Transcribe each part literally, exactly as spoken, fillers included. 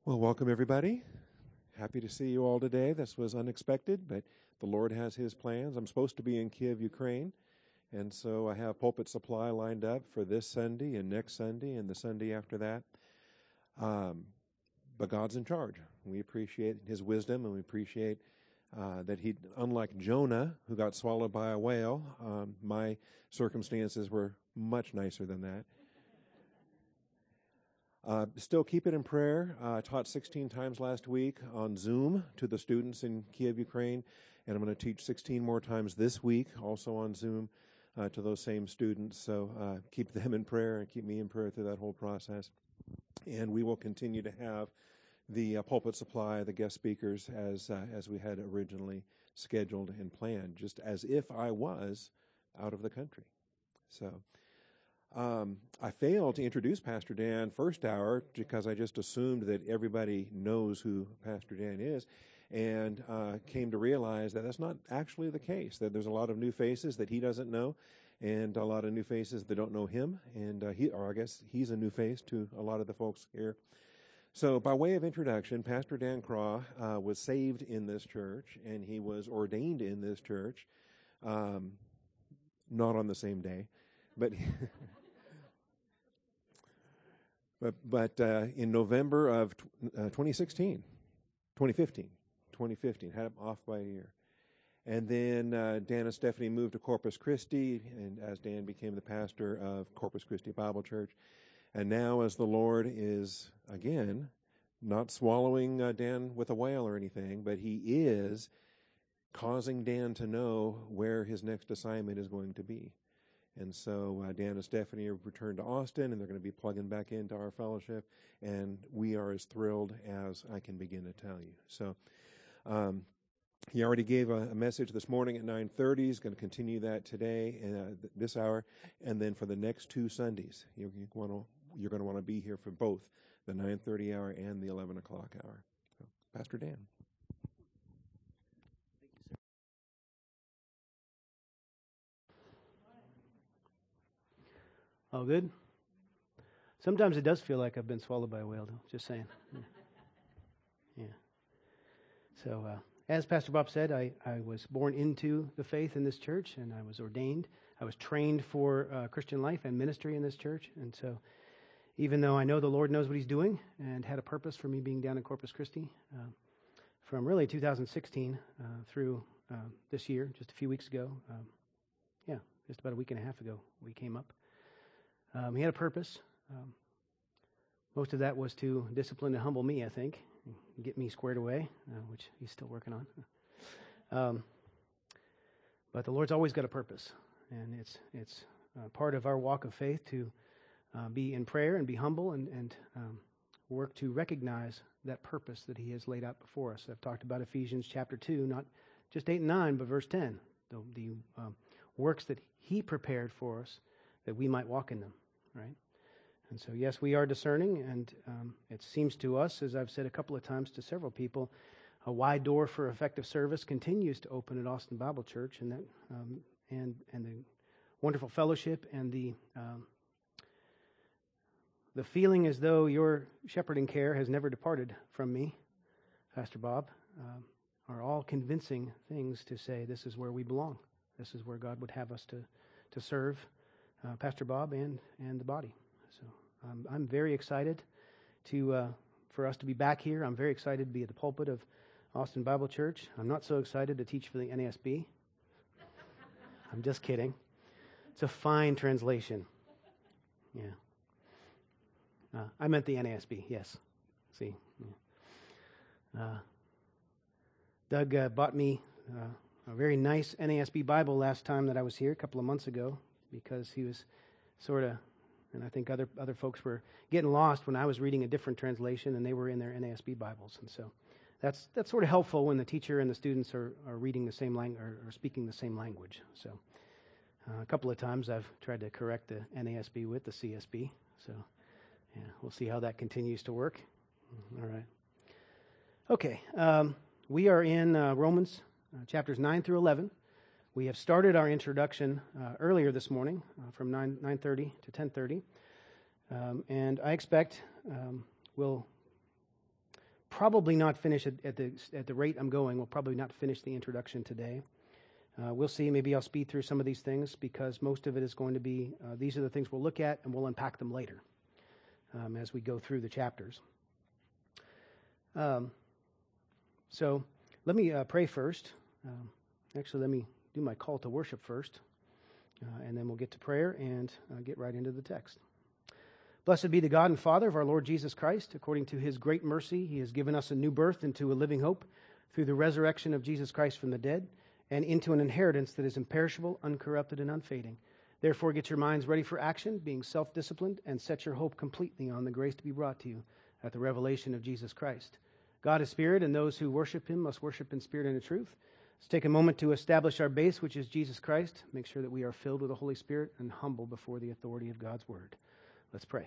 Well, welcome everybody. Happy to see you all today. This was unexpected, but the Lord has His plans. I'm supposed to be in Kiev, Ukraine, and so I have pulpit supply lined up for this Sunday and next Sunday and the Sunday after that. Um, but God's in charge. We appreciate His wisdom, and we appreciate uh, that He, unlike Jonah, who got swallowed by a whale, um, my circumstances were much nicer than that. Uh, still keep it in prayer. Uh, I taught sixteen times last week on Zoom to the students in Kiev, Ukraine, and I'm going to teach sixteen more times this week, also on Zoom, uh, to those same students. So uh, keep them in prayer and keep me in prayer through that whole process. And we will continue to have the uh, pulpit supply, the guest speakers, as uh, as we had originally scheduled and planned, just as if I was out of the country. So. Um, I failed to introduce Pastor Dan first hour because I just assumed that everybody knows who Pastor Dan is, and uh, came to realize that that's not actually the case, that there's a lot of new faces that he doesn't know, and a lot of new faces that don't know him, and uh, he, or I guess he's a new face to a lot of the folks here. So by way of introduction, Pastor Dan Craw uh, was saved in this church, and he was ordained in this church, um, not on the same day, but... But, but uh, in November of uh, twenty sixteen, twenty fifteen, twenty fifteen, had him off by a year. And then uh, Dan and Stephanie moved to Corpus Christi, and as Dan became the pastor of Corpus Christi Bible Church. And now as the Lord is, again, not swallowing uh, Dan with a whale or anything, but He is causing Dan to know where his next assignment is going to be. And so uh, Dan and Stephanie have returned to Austin, and they're going to be plugging back into our fellowship, and we are as thrilled as I can begin to tell you. So um, he already gave a, a message this morning at nine thirty. He's going to continue that today, uh, th- this hour, and then for the next two Sundays, you, you wanna, you're going to want to be here for both the nine thirty hour and the eleven o'clock hour. So, Pastor Dan. Oh, good? Sometimes it does feel like I've been swallowed by a whale, though. Just saying. Yeah. yeah. So, uh, as Pastor Bob said, I, I was born into the faith in this church, and I was ordained. I was trained for uh, Christian life and ministry in this church. And so, even though I know the Lord knows what He's doing and had a purpose for me being down in Corpus Christi, uh, from really two thousand sixteen uh, through uh, this year, just a few weeks ago, um, yeah, just about a week and a half ago, we came up. Um, he had a purpose. Um, most of that was to discipline and humble me, I think, and get me squared away, uh, which He's still working on. Um, but the Lord's always got a purpose, and it's it's uh, part of our walk of faith to uh, be in prayer and be humble and, and um, work to recognize that purpose that He has laid out before us. I've talked about Ephesians chapter two, not just eight and nine, but verse ten, the, the um, works that He prepared for us that we might walk in them. Right? And so, yes, we are discerning, and um, it seems to us, as I've said a couple of times to several people, a wide door for effective service continues to open at Austin Bible Church, and that um, and and the wonderful fellowship and the um, the feeling as though your shepherding care has never departed from me, Pastor Bob, um, are all convincing things to say this is where we belong. This is where God would have us to to serve. Uh, Pastor Bob and and the body. So um, I'm very excited to uh, for us to be back here. I'm very excited to be at the pulpit of Austin Bible Church. I'm not so excited to teach for the N A S B. I'm just kidding. It's a fine translation. Yeah. Uh, I meant the N A S B, yes. See. Yeah. Uh, Doug uh, bought me uh, a very nice N A S B Bible last time that I was here, a couple of months ago, because he was sort of, and I think other other folks were getting lost when I was reading a different translation and they were in their N A S B Bibles. And so that's that's sort of helpful when the teacher and the students are, are reading the same language or, or speaking the same language. So uh, a couple of times I've tried to correct the N A S B with the C S B. So yeah, we'll see how that continues to work. All right. Okay, um, we are in uh, Romans uh, chapters nine through eleven. We have started our introduction uh, earlier this morning uh, from nine nine thirty to ten thirty, um, and I expect um, we'll probably not finish at, at the at the rate I'm going. We'll probably not finish the introduction today. Uh, we'll see. Maybe I'll speed through some of these things because most of it is going to be, uh, these are the things we'll look at and we'll unpack them later um, as we go through the chapters. Um, so let me uh, pray first. Um, actually, let me do my call to worship first, uh, and then we'll get to prayer and uh, get right into the text. Blessed be the God and Father of our Lord Jesus Christ. According to his great mercy, he has given us a new birth into a living hope through the resurrection of Jesus Christ from the dead, and into an inheritance that is imperishable, uncorrupted, and unfading. Therefore, get your minds ready for action, being self-disciplined, and set your hope completely on the grace to be brought to you at the revelation of Jesus Christ. God is spirit, and those who worship him must worship in spirit and in truth. Let's take a moment to establish our base, which is Jesus Christ. Make sure that we are filled with the Holy Spirit and humble before the authority of God's word. Let's pray.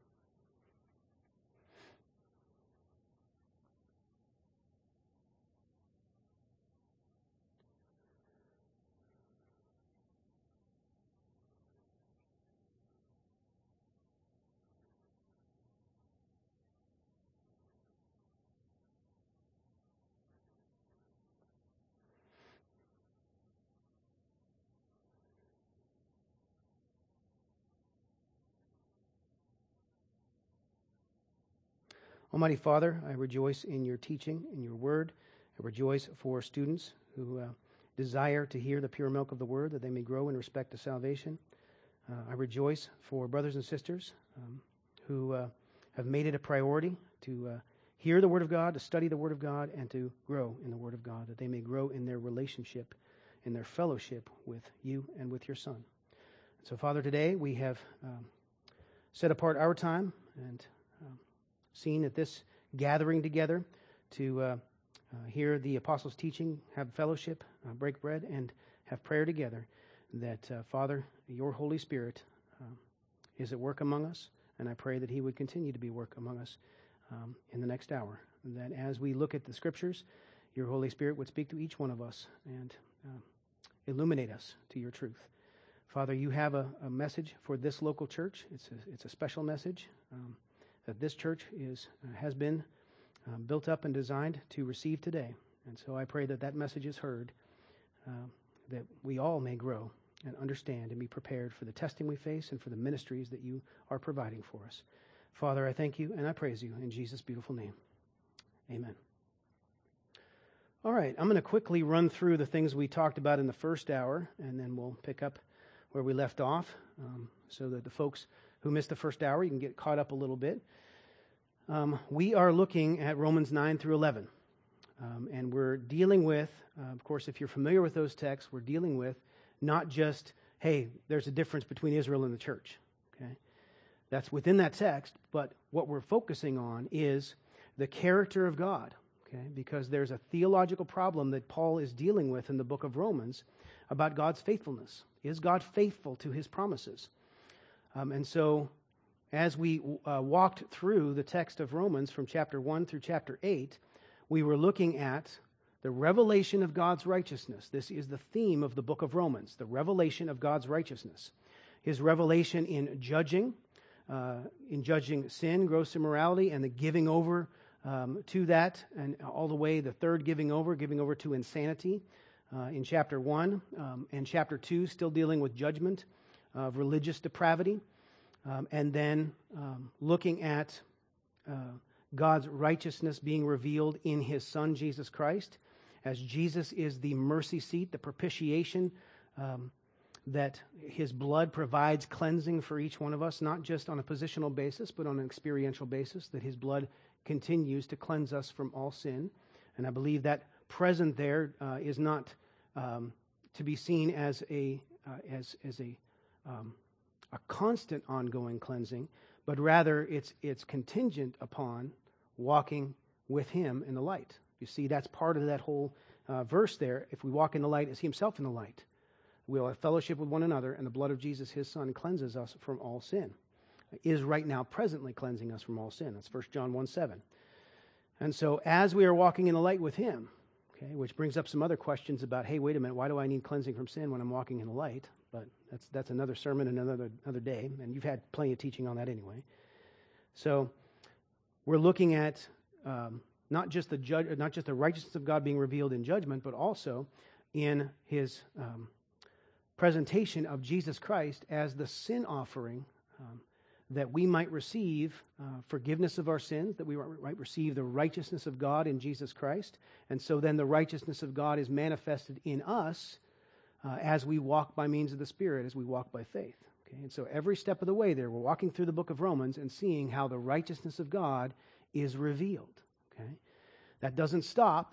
Almighty Father, I rejoice in your teaching, in your word. I rejoice for students who uh, desire to hear the pure milk of the word, that they may grow in respect to salvation. Uh, I rejoice for brothers and sisters um, who uh, have made it a priority to uh, hear the word of God, to study the word of God, and to grow in the word of God, that they may grow in their relationship, in their fellowship with you and with your Son. So, Father, today we have um, set apart our time and um, seen at this gathering together to uh, uh, hear the apostles' teaching, have fellowship, uh, break bread, and have prayer together, that, uh, Father, your Holy Spirit um, is at work among us, and I pray that he would continue to be work among us um, in the next hour, and that as we look at the Scriptures, your Holy Spirit would speak to each one of us and uh, illuminate us to your truth. Father, you have a, a message for this local church. It's a, it's a special message. Um, that this church is uh, has been um, built up and designed to receive today. And so I pray that that message is heard, uh, that we all may grow and understand and be prepared for the testing we face and for the ministries that you are providing for us. Father, I thank you and I praise you in Jesus' beautiful name. Amen. All right, I'm going to quickly run through the things we talked about in the first hour, and then we'll pick up where we left off um, so that the folks who missed the first hour, you can get caught up a little bit. Um, we are looking at Romans nine through eleven. Um, and we're dealing with, uh, of course, if you're familiar with those texts, we're dealing with not just, hey, there's a difference between Israel and the church. Okay, that's within that text, but what we're focusing on is the character of God. Okay, because there's a theological problem that Paul is dealing with in the book of Romans about God's faithfulness. Is God faithful to his promises? Um, and so, as we uh, walked through the text of Romans from chapter one through chapter eight, we were looking at the revelation of God's righteousness. This is the theme of the book of Romans, the revelation of God's righteousness. His revelation in judging, uh, in judging sin, gross immorality, and the giving over um, to that, and all the way the third giving over, giving over to insanity uh, in chapter one, um, and chapter two still dealing with judgment of religious depravity, um, and then um, looking at uh, God's righteousness being revealed in his Son, Jesus Christ, as Jesus is the mercy seat, the propitiation, um, that his blood provides cleansing for each one of us, not just on a positional basis, but on an experiential basis, that his blood continues to cleanse us from all sin. And I believe that present there uh, is not um, to be seen as a uh, as as a um, a constant ongoing cleansing, but rather it's it's contingent upon walking with him in the light. You see, that's part of that whole uh, verse there. If we walk in the light as he himself in the light, we'll have fellowship with one another, and the blood of Jesus, his Son, cleanses us from all sin. Is right now presently cleansing us from all sin. That's First John one seven. And so as we are walking in the light with him, okay, which brings up some other questions about, hey, wait a minute, why do I need cleansing from sin when I'm walking in the light? But that's that's another sermon, another another day, and you've had plenty of teaching on that anyway. So we're looking at um, not just the judge, not just the righteousness of God being revealed in judgment, but also in his um, presentation of Jesus Christ as the sin offering, um, that we might receive uh, forgiveness of our sins, that we might receive the righteousness of God in Jesus Christ. And so then the righteousness of God is manifested in us uh, as we walk by means of the Spirit, as we walk by faith. Okay? And so every step of the way there, we're walking through the book of Romans and seeing how the righteousness of God is revealed. Okay? That doesn't stop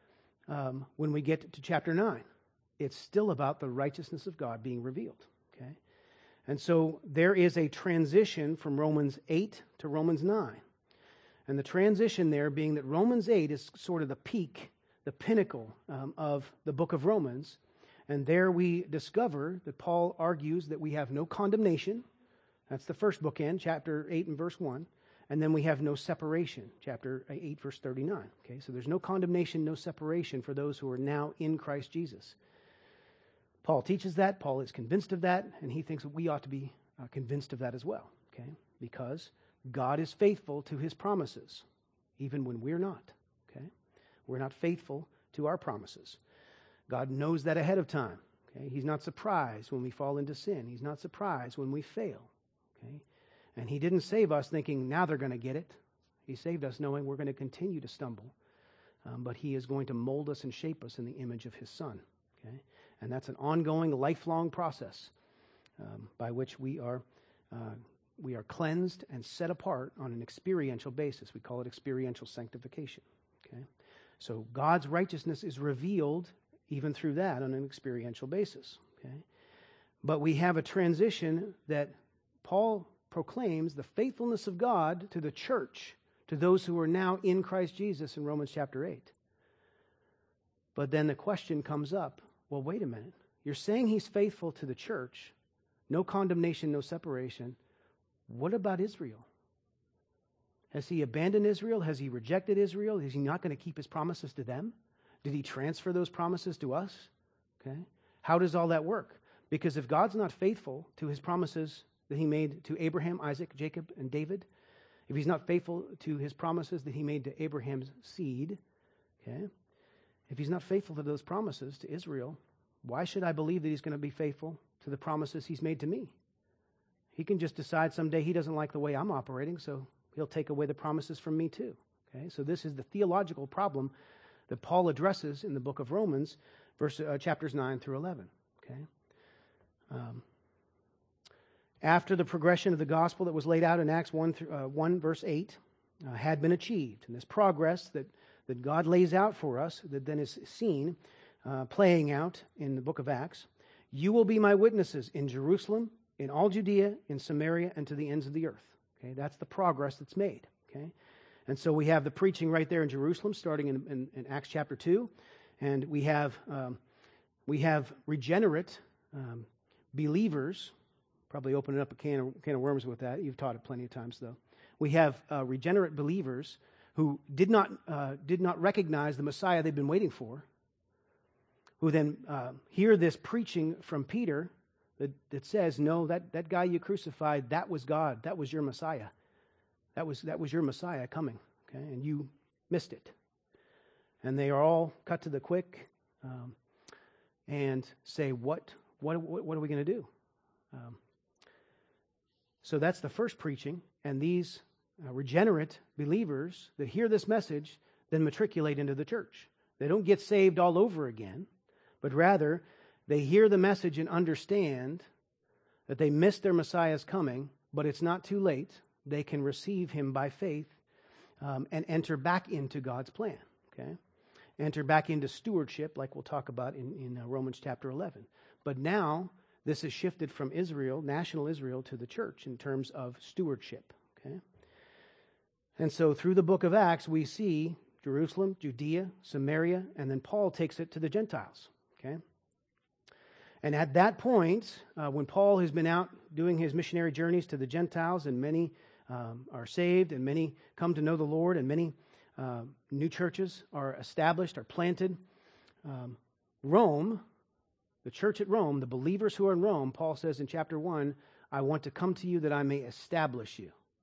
um, when we get to chapter nine. It's still about the righteousness of God being revealed. Okay? And so there is a transition from Romans eight to Romans nine. And the transition there being that Romans eight is sort of the peak, the pinnacle um, of the book of Romans. And there we discover that Paul argues that we have no condemnation. That's the first bookend, chapter eight and verse one. And then we have no separation, chapter eight, verse thirty-nine. Okay, so there's no condemnation, no separation for those who are now in Christ Jesus. Paul teaches that, Paul is convinced of that, and he thinks that we ought to be uh, convinced of that as well, okay? Because God is faithful to his promises, even when we're not, okay? We're not faithful to our promises. God knows that ahead of time, okay? He's not surprised when we fall into sin. He's not surprised when we fail, okay? And he didn't save us thinking, now they're going to get it. He saved us knowing we're going to continue to stumble, um, but he is going to mold us and shape us in the image of his Son, okay? And that's an ongoing, lifelong process um, by which we are uh, we are cleansed and set apart on an experiential basis. We call it experiential sanctification. Okay, so God's righteousness is revealed even through that on an experiential basis. Okay, but we have a transition that Paul proclaims the faithfulness of God to the church, to those who are now in Christ Jesus in Romans chapter eight. But then the question comes up. Well, wait a minute. You're saying he's faithful to the church, no condemnation, no separation. What about Israel? Has he abandoned Israel? Has he rejected Israel? Is he not going to keep his promises to them? Did he transfer those promises to us? Okay. How does all that work? Because if God's not faithful to his promises that he made to Abraham, Isaac, Jacob, and David, if he's not faithful to his promises that he made to Abraham's seed, okay, if he's not faithful to those promises to Israel, why should I believe that he's going to be faithful to the promises he's made to me? He can just decide someday he doesn't like the way I'm operating, so he'll take away the promises from me too. Okay, so this is the theological problem that Paul addresses in the book of Romans, verse, uh, chapters nine through eleven. Okay, um, after the progression of the gospel that was laid out in Acts one, through, uh, one verse eight uh, had been achieved, and this progress that that God lays out for us, that then is seen uh, playing out in the book of Acts. You will be my witnesses in Jerusalem, in all Judea, in Samaria, and to the ends of the earth. Okay, that's the progress that's made. Okay, and so we have the preaching right there in Jerusalem, starting in, in, in Acts chapter two, and we have um, we have regenerate um, believers. Probably opening up a can of, can of worms with that. You've taught it plenty of times, though. We have uh, regenerate believers who did not uh, did not recognize the Messiah they've been waiting for, who then uh, hear this preaching from Peter that, that says, no, that, that guy you crucified, that was God, that was your Messiah. That was that was your Messiah coming, okay, and you missed it. And they are all cut to the quick um, and say, what, what, what are we going to do? Um, so that's the first preaching, and these Uh, regenerate believers that hear this message then matriculate into the church. They don't get saved all over again, but rather they hear the message and understand that they missed their Messiah's coming, but it's not too late. They can receive him by faith um, and enter back into God's plan. Okay, enter back into stewardship, like we'll talk about in, in uh, Romans chapter eleven. But now this is shifted from Israel, national Israel, to the church in terms of stewardship. Okay. And so through the book of Acts, we see Jerusalem, Judea, Samaria, and then Paul takes it to the Gentiles. Okay, and at that point, uh, when Paul has been out doing his missionary journeys to the Gentiles, and many um, are saved, and many come to know the Lord, and many uh, new churches are established, are planted, um, Rome, the church at Rome, the believers who are in Rome, Paul says in chapter one, I want to come to you that I may establish you.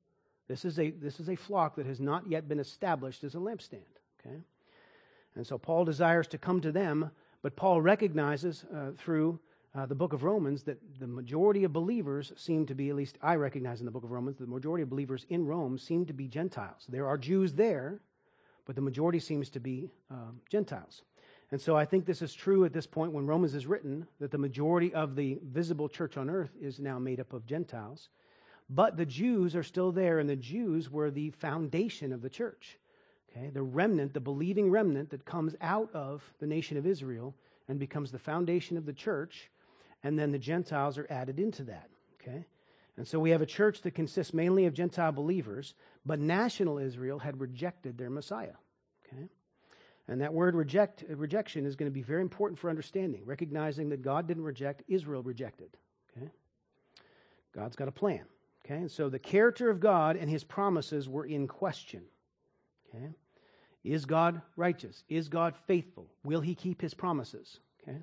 This is a this is a flock that has not yet been established as a lampstand. Okay, and so Paul desires to come to them, but Paul recognizes uh, through uh, the book of Romans that the majority of believers seem to be, at least I recognize in the book of Romans, the majority of believers in Rome seem to be Gentiles. There are Jews there, but the majority seems to be um, Gentiles. And so I think this is true at this point when Romans is written, that the majority of the visible church on earth is now made up of Gentiles. But the Jews are still there, and the Jews were the foundation of the church. Okay, the remnant, the believing remnant that comes out of the nation of Israel and becomes the foundation of the church, and then the Gentiles are added into that. Okay, and so we have a church that consists mainly of Gentile believers, but national Israel had rejected their Messiah. Okay, and that word reject rejection is going to be very important for understanding, recognizing that God didn't reject, Israel rejected. Okay, God's got a plan. Okay, and so the character of God and His promises were in question. Okay, is God righteous? Is God faithful? Will He keep His promises? Okay.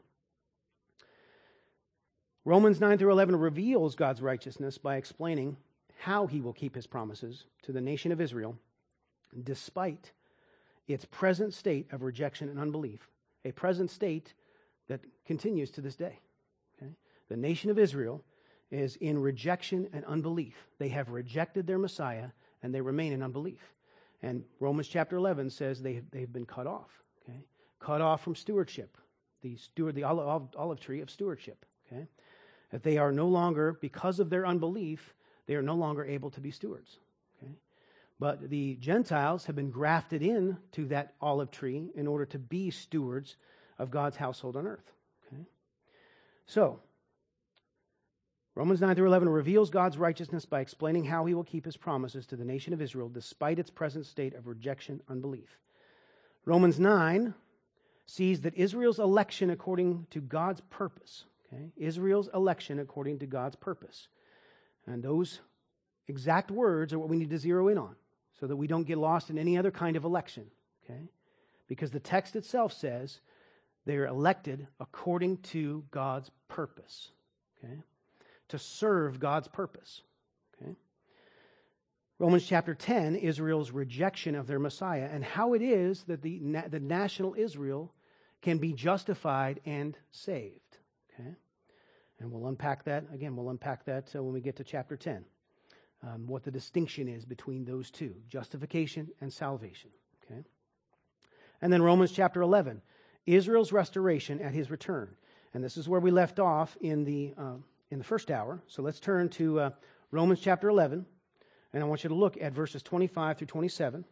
Romans nine through eleven reveals God's righteousness by explaining how He will keep His promises to the nation of Israel, despite its present state of rejection and unbelief, a present state that continues to this day. Okay, the nation of Israel is in rejection and unbelief. They have rejected their Messiah, and they remain in unbelief. And Romans chapter eleven says they, they've been cut off, okay? Cut off from stewardship, the steward, the olive, olive tree of stewardship, okay? That they are no longer, because of their unbelief, they are no longer able to be stewards, okay? But the Gentiles have been grafted in to that olive tree in order to be stewards of God's household on earth, okay? So, Romans nine through eleven reveals God's righteousness by explaining how He will keep His promises to the nation of Israel despite its present state of rejection, unbelief. Romans nine sees that Israel's election according to God's purpose, okay? Israel's election according to God's purpose. And those exact words are what we need to zero in on so that we don't get lost in any other kind of election, okay? Because the text itself says they are elected according to God's purpose, okay? To serve God's purpose. Okay? Romans chapter ten, Israel's rejection of their Messiah, and how it is that the, na- the national Israel can be justified and saved. Okay? And we'll unpack that, again, we'll unpack that uh, when we get to chapter ten, um, what the distinction is between those two, justification and salvation. Okay? And then Romans chapter eleven, Israel's restoration at His return. And this is where we left off in the... Uh, in the first hour. So let's turn to uh, Romans chapter eleven, and I want you to look at verses twenty-five through twenty-seven.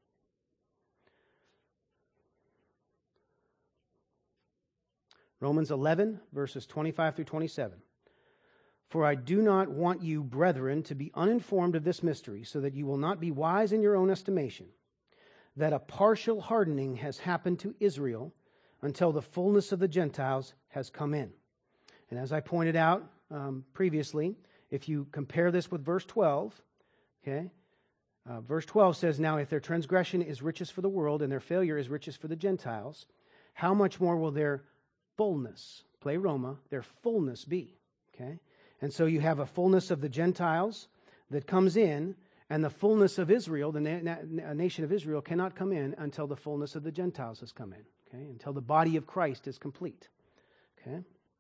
Romans eleven, verses twenty-five through twenty-seven. For I do not want you, brethren, to be uninformed of this mystery, so that you will not be wise in your own estimation, that a partial hardening has happened to Israel until the fullness of the Gentiles has come in. And as I pointed out um, previously, if you compare this with verse twelve, okay, uh, verse twelve says, now if their transgression is riches for the world and their failure is riches for the Gentiles, how much more will their fullness, pleroma, their fullness be? Okay, and so you have a fullness of the Gentiles that comes in, and the fullness of Israel, the na- na- nation of Israel, cannot come in until the fullness of the Gentiles has come in, okay, until the body of Christ is complete. Okay.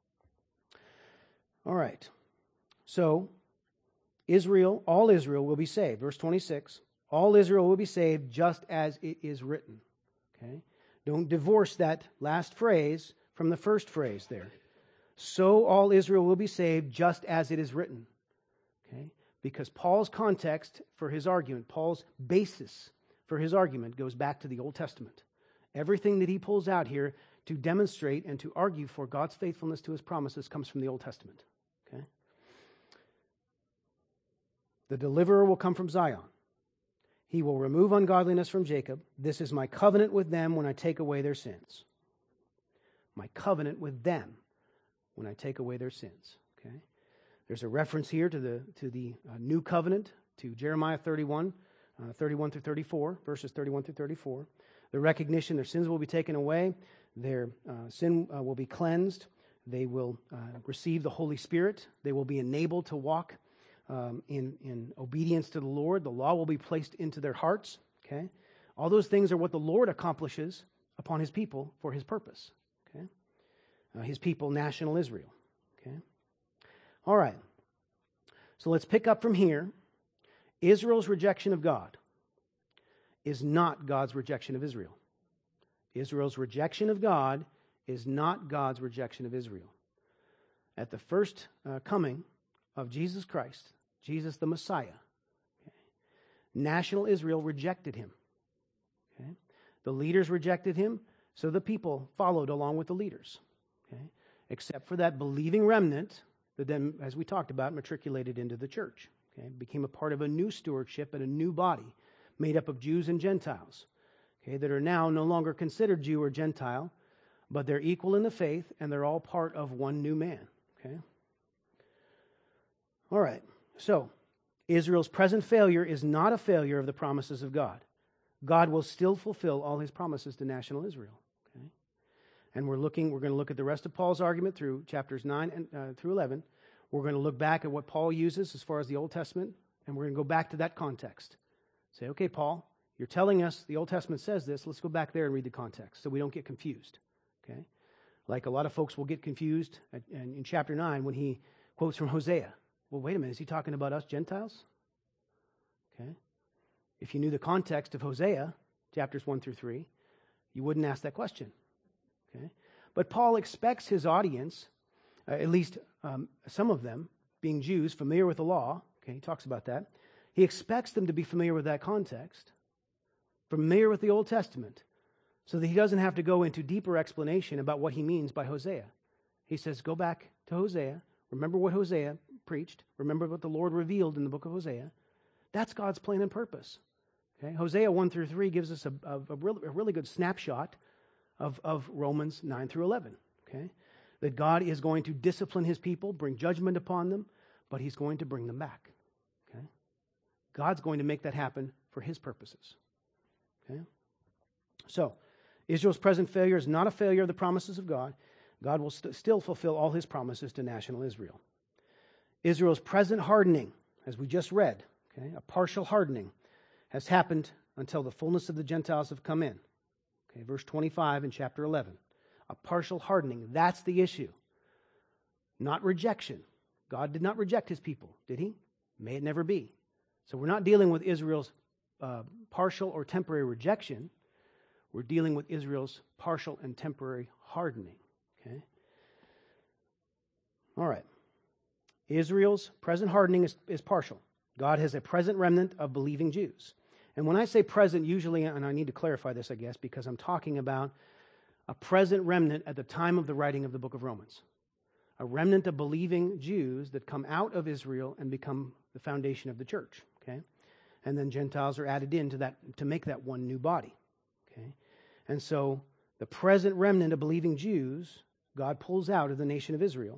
All right. So, Israel, all Israel will be saved. Verse twenty-six, all Israel will be saved just as it is written. Okay? Don't divorce that last phrase from the first phrase there. So all Israel will be saved just as it is written. Okay? Because Paul's context for his argument, Paul's basis for his argument goes back to the Old Testament. Everything that he pulls out here to demonstrate and to argue for God's faithfulness to His promises comes from the Old Testament. Okay? The deliverer will come from Zion. He will remove ungodliness from Jacob. This is my covenant with them when I take away their sins. My covenant with them when I take away their sins. Okay? There's a reference here to the to the uh, new covenant, to Jeremiah thirty-one, uh, thirty-one through thirty-four, verses thirty-one through thirty-four. The recognition their sins will be taken away, their uh, sin uh, will be cleansed, they will uh, receive the Holy Spirit, they will be enabled to walk um, in, in obedience to the Lord. The law will be placed into their hearts. Okay? All those things are what the Lord accomplishes upon his people for his purpose. Okay? Uh, his people, national Israel. Okay? All right. So let's pick up from here. Israel's rejection of God is not God's rejection of Israel. Israel's rejection of God is not God's rejection of Israel. At the first uh, coming of Jesus Christ, Jesus the Messiah, okay, national Israel rejected him. Okay? The leaders rejected him, so the people followed along with the leaders. Okay? Except for that believing remnant that then, as we talked about, matriculated into the church. Okay? Became a part of a new stewardship and a new body made up of Jews and Gentiles, okay, that are now no longer considered Jew or Gentile, but they're equal in the faith and they're all part of one new man. Okay? All right. So, Israel's present failure is not a failure of the promises of God. God will still fulfill all his promises to national Israel. Okay? And we're looking, we're going to look at the rest of Paul's argument through chapters nine and uh, through eleven. We're going to look back at what Paul uses as far as the Old Testament, and we're going to go back to that context. Say, okay, Paul, you're telling us the Old Testament says this. Let's go back there and read the context so we don't get confused. Okay? Like a lot of folks will get confused at, in chapter nine when he quotes from Hosea. Well, wait a minute, is he talking about us Gentiles? Okay. If you knew the context of Hosea, chapters one through three, you wouldn't ask that question. Okay. But Paul expects his audience, uh, at least um, some of them, being Jews, familiar with the law, okay, he talks about that. He expects them to be familiar with that context, familiar with the Old Testament, so that he doesn't have to go into deeper explanation about what he means by Hosea. He says, go back to Hosea. Remember what Hosea preached. Remember what the Lord revealed in the book of Hosea. That's God's plan and purpose. Okay? Hosea one through three gives us a, a, a, really, a really good snapshot of, of Romans nine through eleven. Okay? That God is going to discipline his people, bring judgment upon them, but he's going to bring them back. Okay? God's going to make that happen for his purposes. Okay? So, Israel's present failure is not a failure of the promises of God. God will st- still fulfill all his promises to national Israel. Israel's present hardening, as we just read, okay, a partial hardening, has happened until the fullness of the Gentiles have come in. Okay, verse twenty-five in chapter eleven. A partial hardening, that's the issue. Not rejection. God did not reject his people, did he? May it never be. So we're not dealing with Israel's uh, partial or temporary rejection. We're dealing with Israel's partial and temporary hardening. Okay? All right. Israel's present hardening is, is partial. God has a present remnant of believing Jews. And when I say present, usually, and I need to clarify this, I guess, because I'm talking about a present remnant at the time of the writing of the book of Romans. A remnant of believing Jews that come out of Israel and become the foundation of the church. Okay? And then Gentiles are added into that to make that one new body. Okay? And so the present remnant of believing Jews, God pulls out of the nation of Israel.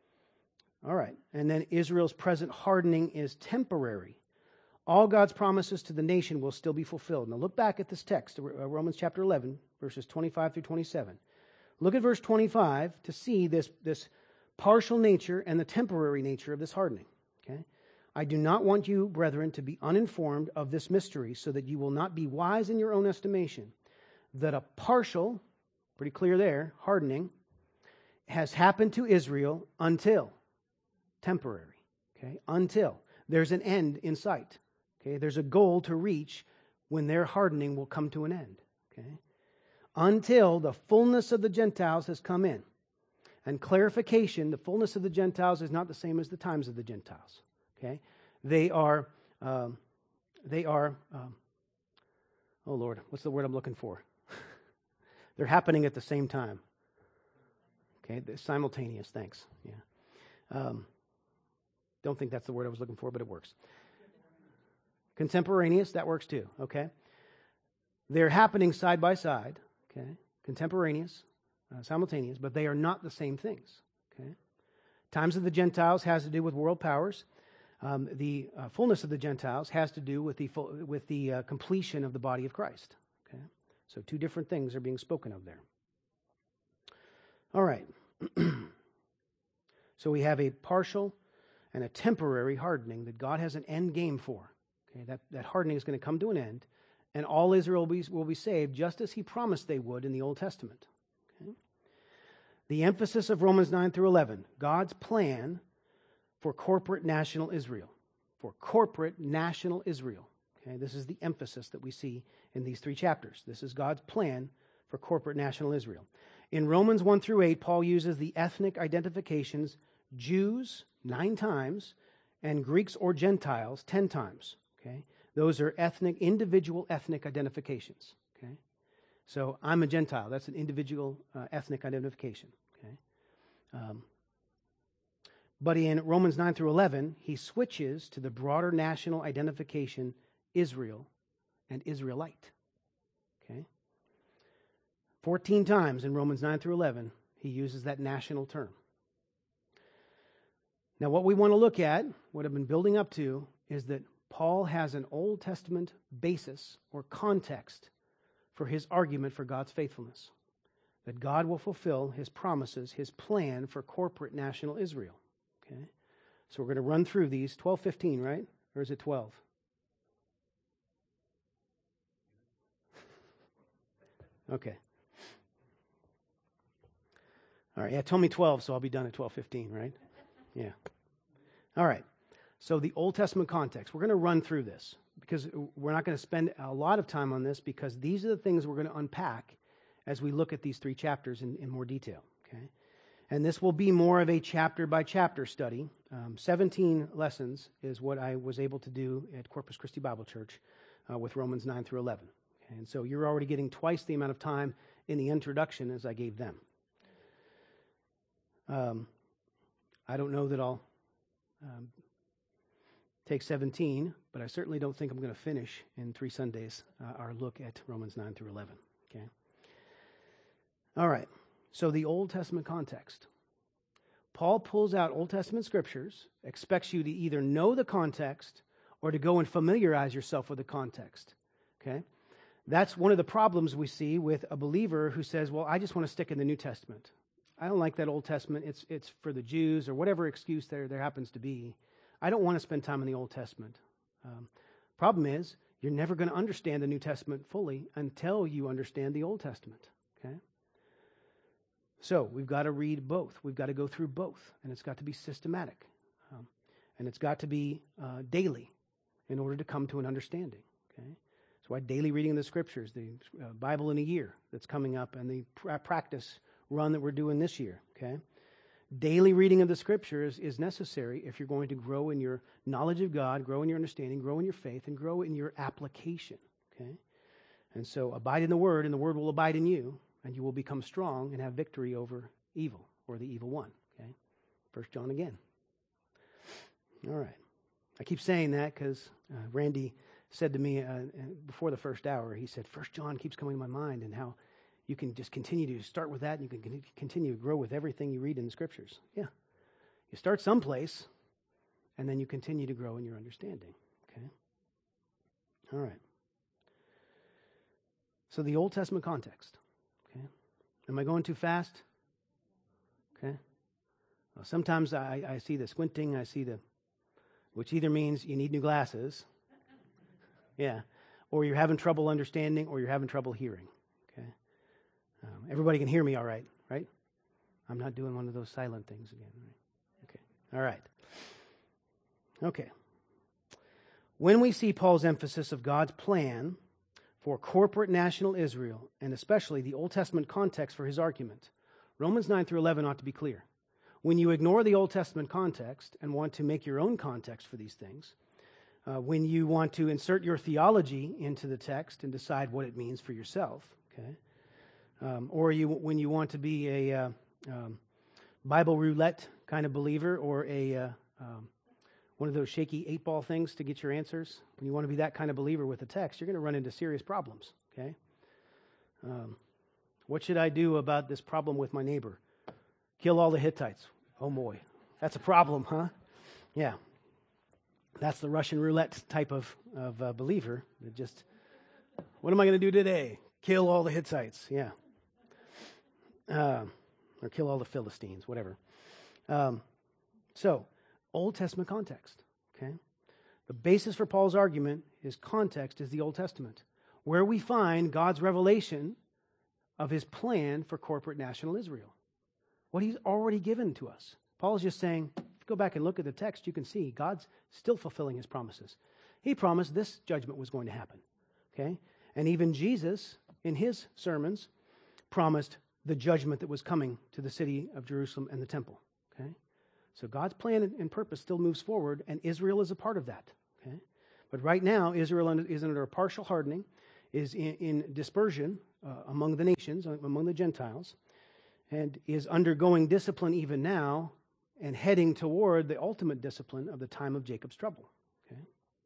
All right. And then Israel's present hardening is temporary. All God's promises to the nation will still be fulfilled. Now look back at this text, Romans chapter eleven, verses twenty-five through twenty-seven. Look at verse twenty-five to see this, this partial nature and the temporary nature of this hardening. Okay? I do not want you, brethren, to be uninformed of this mystery, so that you will not be wise in your own estimation, that a partial, pretty clear there, hardening, has happened to Israel until, temporary, okay, until there's an end in sight. Okay, there's a goal to reach when their hardening will come to an end. Okay, until the fullness of the Gentiles has come in. And clarification, the fullness of the Gentiles is not the same as the times of the Gentiles. Okay, they are, um, they are, um, oh Lord, what's the word I'm looking for? They're happening at the same time. Okay, they're simultaneous. Thanks. Yeah, um, don't think that's the word I was looking for, but it works. Contemporaneous, that works too. Okay, they're happening side by side. Okay, contemporaneous. Uh, simultaneous, but they are not the same things. Okay, times of the Gentiles has to do with world powers. Um, the uh, fullness of the Gentiles has to do with the full, with the uh, completion of the body of Christ. Okay, so two different things are being spoken of there. All right. So we have a partial and a temporary hardening that God has an end game for. Okay, that, that hardening is going to come to an end, and all Israel will be, will be saved just as he promised they would in the Old Testament. Okay? The emphasis of Romans nine through eleven, God's plan for corporate national Israel. For corporate national Israel. Okay, this is the emphasis that we see in these three chapters. This is God's plan for corporate national Israel. In Romans one through eight, Paul uses the ethnic identifications Jews nine times and Greeks or Gentiles ten times. Okay, those are ethnic, individual ethnic identifications. Okay, so I'm a Gentile. That's an individual uh, ethnic identification. Okay, um, but in Romans nine through eleven, he switches to the broader national identification Israel and Israelite. Okay. fourteen times in Romans nine through eleven, he uses that national term. Now, what we want to look at, what I've been building up to, is that Paul has an Old Testament basis or context for his argument for God's faithfulness. That God will fulfill his promises, his plan for corporate national Israel. Okay? So we're going to run through these. twelve fifteen, right? Or is it twelve? Okay. All right, yeah, tell me twelve, so I'll be done at twelve fifteen, right? Yeah. All right. So the Old Testament context. We're going to run through this because we're not going to spend a lot of time on this because these are the things we're going to unpack as we look at these three chapters in, in more detail, okay? And this will be more of a chapter-by-chapter study. Um, seventeen lessons is what I was able to do at Corpus Christi Bible Church uh, with Romans nine through eleven. Okay? And so you're already getting twice the amount of time in the introduction as I gave them. Um, I don't know that I'll um, take seventeen, but I certainly don't think I'm going to finish in three Sundays uh, our look at Romans nine through eleven. Okay. All right. So the Old Testament context. Paul pulls out Old Testament scriptures, expects you to either know the context or to go and familiarize yourself with the context. Okay? That's one of the problems we see with a believer who says, well, I just want to stick in the New Testament. I don't like that Old Testament. It's it's for the Jews or whatever excuse there, there happens to be. I don't want to spend time in the Old Testament. Um, problem is, you're never going to understand the New Testament fully until you understand the Old Testament. Okay? So we've got to read both. We've got to go through both, and it's got to be systematic. Um, and it's got to be uh, daily in order to come to an understanding. Okay? That's why daily reading of the Scriptures, the uh, Bible in a year that's coming up, and the pr- practice run that we're doing this year. Okay? Daily reading of the Scriptures is necessary if you're going to grow in your knowledge of God, grow in your understanding, grow in your faith, and grow in your application. Okay? And so abide in the Word, and the Word will abide in you, and you will become strong and have victory over evil, or the evil one. Okay? First John again. All right. I keep saying that because uh, Randy said to me uh, before the first hour, he said, First John keeps coming to my mind, and how you can just continue to start with that, and you can continue to grow with everything you read in the Scriptures. Yeah. You start someplace, and then you continue to grow in your understanding. Okay? All right. So the Old Testament context. Okay? Am I going too fast? Okay. Well, sometimes I, I see the squinting, I see the, which either means you need new glasses, yeah, or you're having trouble understanding, or you're having trouble hearing. Okay. Um, everybody can hear me all right, right? I'm not doing one of those silent things again, right? Okay. All right. Okay. When we see Paul's emphasis of God's plan for corporate national Israel, and especially the Old Testament context for his argument, Romans nine through eleven ought to be clear. When you ignore the Old Testament context and want to make your own context for these things, uh, when you want to insert your theology into the text and decide what it means for yourself, okay, um, or you when you want to be a uh, um, Bible roulette kind of believer, or a uh, um, one of those shaky eight-ball things to get your answers, when you want to be that kind of believer with the text, you're going to run into serious problems, okay? Um, what should I do about this problem with my neighbor? Kill all the Hittites. Oh, boy. That's a problem, huh? Yeah. That's the Russian roulette type of, of uh, believer that just, what am I going to do today? Kill all the Hittites, yeah. Uh, or kill all the Philistines, whatever. Um, so, Old Testament context. Okay? The basis for Paul's argument, his context, is the Old Testament, where we find God's revelation of his plan for corporate national Israel. What he's already given to us. Paul's just saying, if you go back and look at the text, you can see God's still fulfilling his promises. He promised this judgment was going to happen. Okay? And even Jesus, in his sermons, promised the judgment that was coming to the city of Jerusalem and the temple. Okay? So God's plan and purpose still moves forward, and Israel is a part of that. Okay? But right now, Israel is under a partial hardening, is in, in dispersion uh, among the nations, among the Gentiles, and is undergoing discipline even now and heading toward the ultimate discipline of the time of Jacob's trouble. Okay?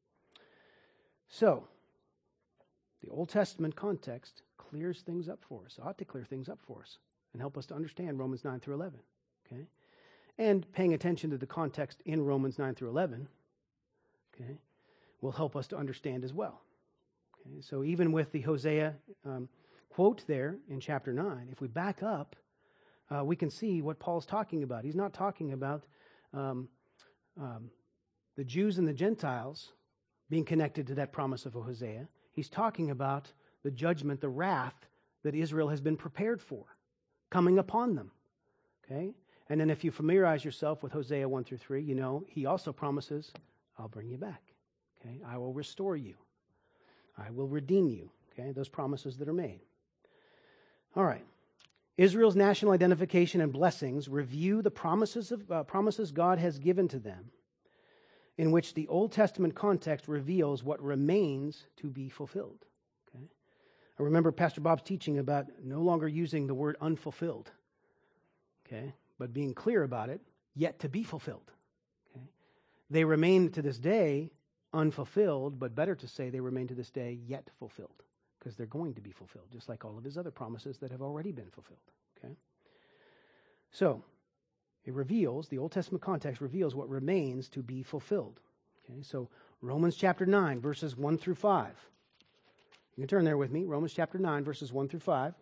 So, the Old Testament context clears things up for us, ought to clear things up for us, and help us to understand Romans nine through eleven. Okay? And paying attention to the context in Romans nine through eleven, okay, will help us to understand as well. Okay? So even with the Hosea um, quote there in chapter nine, if we back up, uh, we can see what Paul's talking about. He's not talking about um, um, the Jews and the Gentiles being connected to that promise of Hosea. He's talking about the judgment, the wrath that Israel has been prepared for, coming upon them. Okay? And then if you familiarize yourself with Hosea one through three, you know he also promises, I'll bring you back. Okay? I will restore you. I will redeem you. Okay? Those promises that are made. All right. Israel's national identification and blessings review the promises of uh, promises God has given to them, in which the Old Testament context reveals what remains to be fulfilled. Okay? I remember Pastor Bob's teaching about no longer using the word unfulfilled, okay, but being clear about it, yet to be fulfilled. Okay? They remain to this day unfulfilled, but better to say they remain to this day yet fulfilled, because they're going to be fulfilled, just like all of his other promises that have already been fulfilled. Okay? So, it reveals, the Old Testament context reveals what remains to be fulfilled. Okay, so Romans chapter nine, verses one through five. You can turn there with me. Romans chapter nine, verses one through five.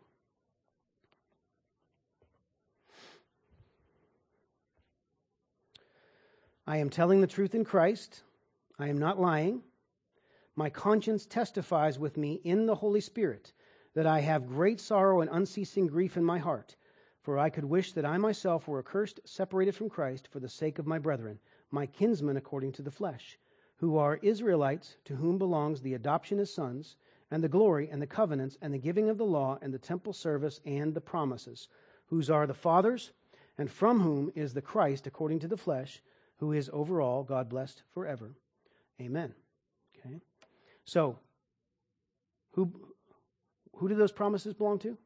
I am telling the truth in Christ. I am not lying. My conscience testifies with me in the Holy Spirit that I have great sorrow and unceasing grief in my heart. For I could wish that I myself were accursed, separated from Christ, for the sake of my brethren, my kinsmen according to the flesh, who are Israelites, to whom belongs the adoption as sons, and the glory, and the covenants, and the giving of the law, and the temple service, and the promises, whose are the fathers, and from whom is the Christ according to the flesh, who is over all, God blessed forever. Amen. Okay. So, who, who do those promises belong to?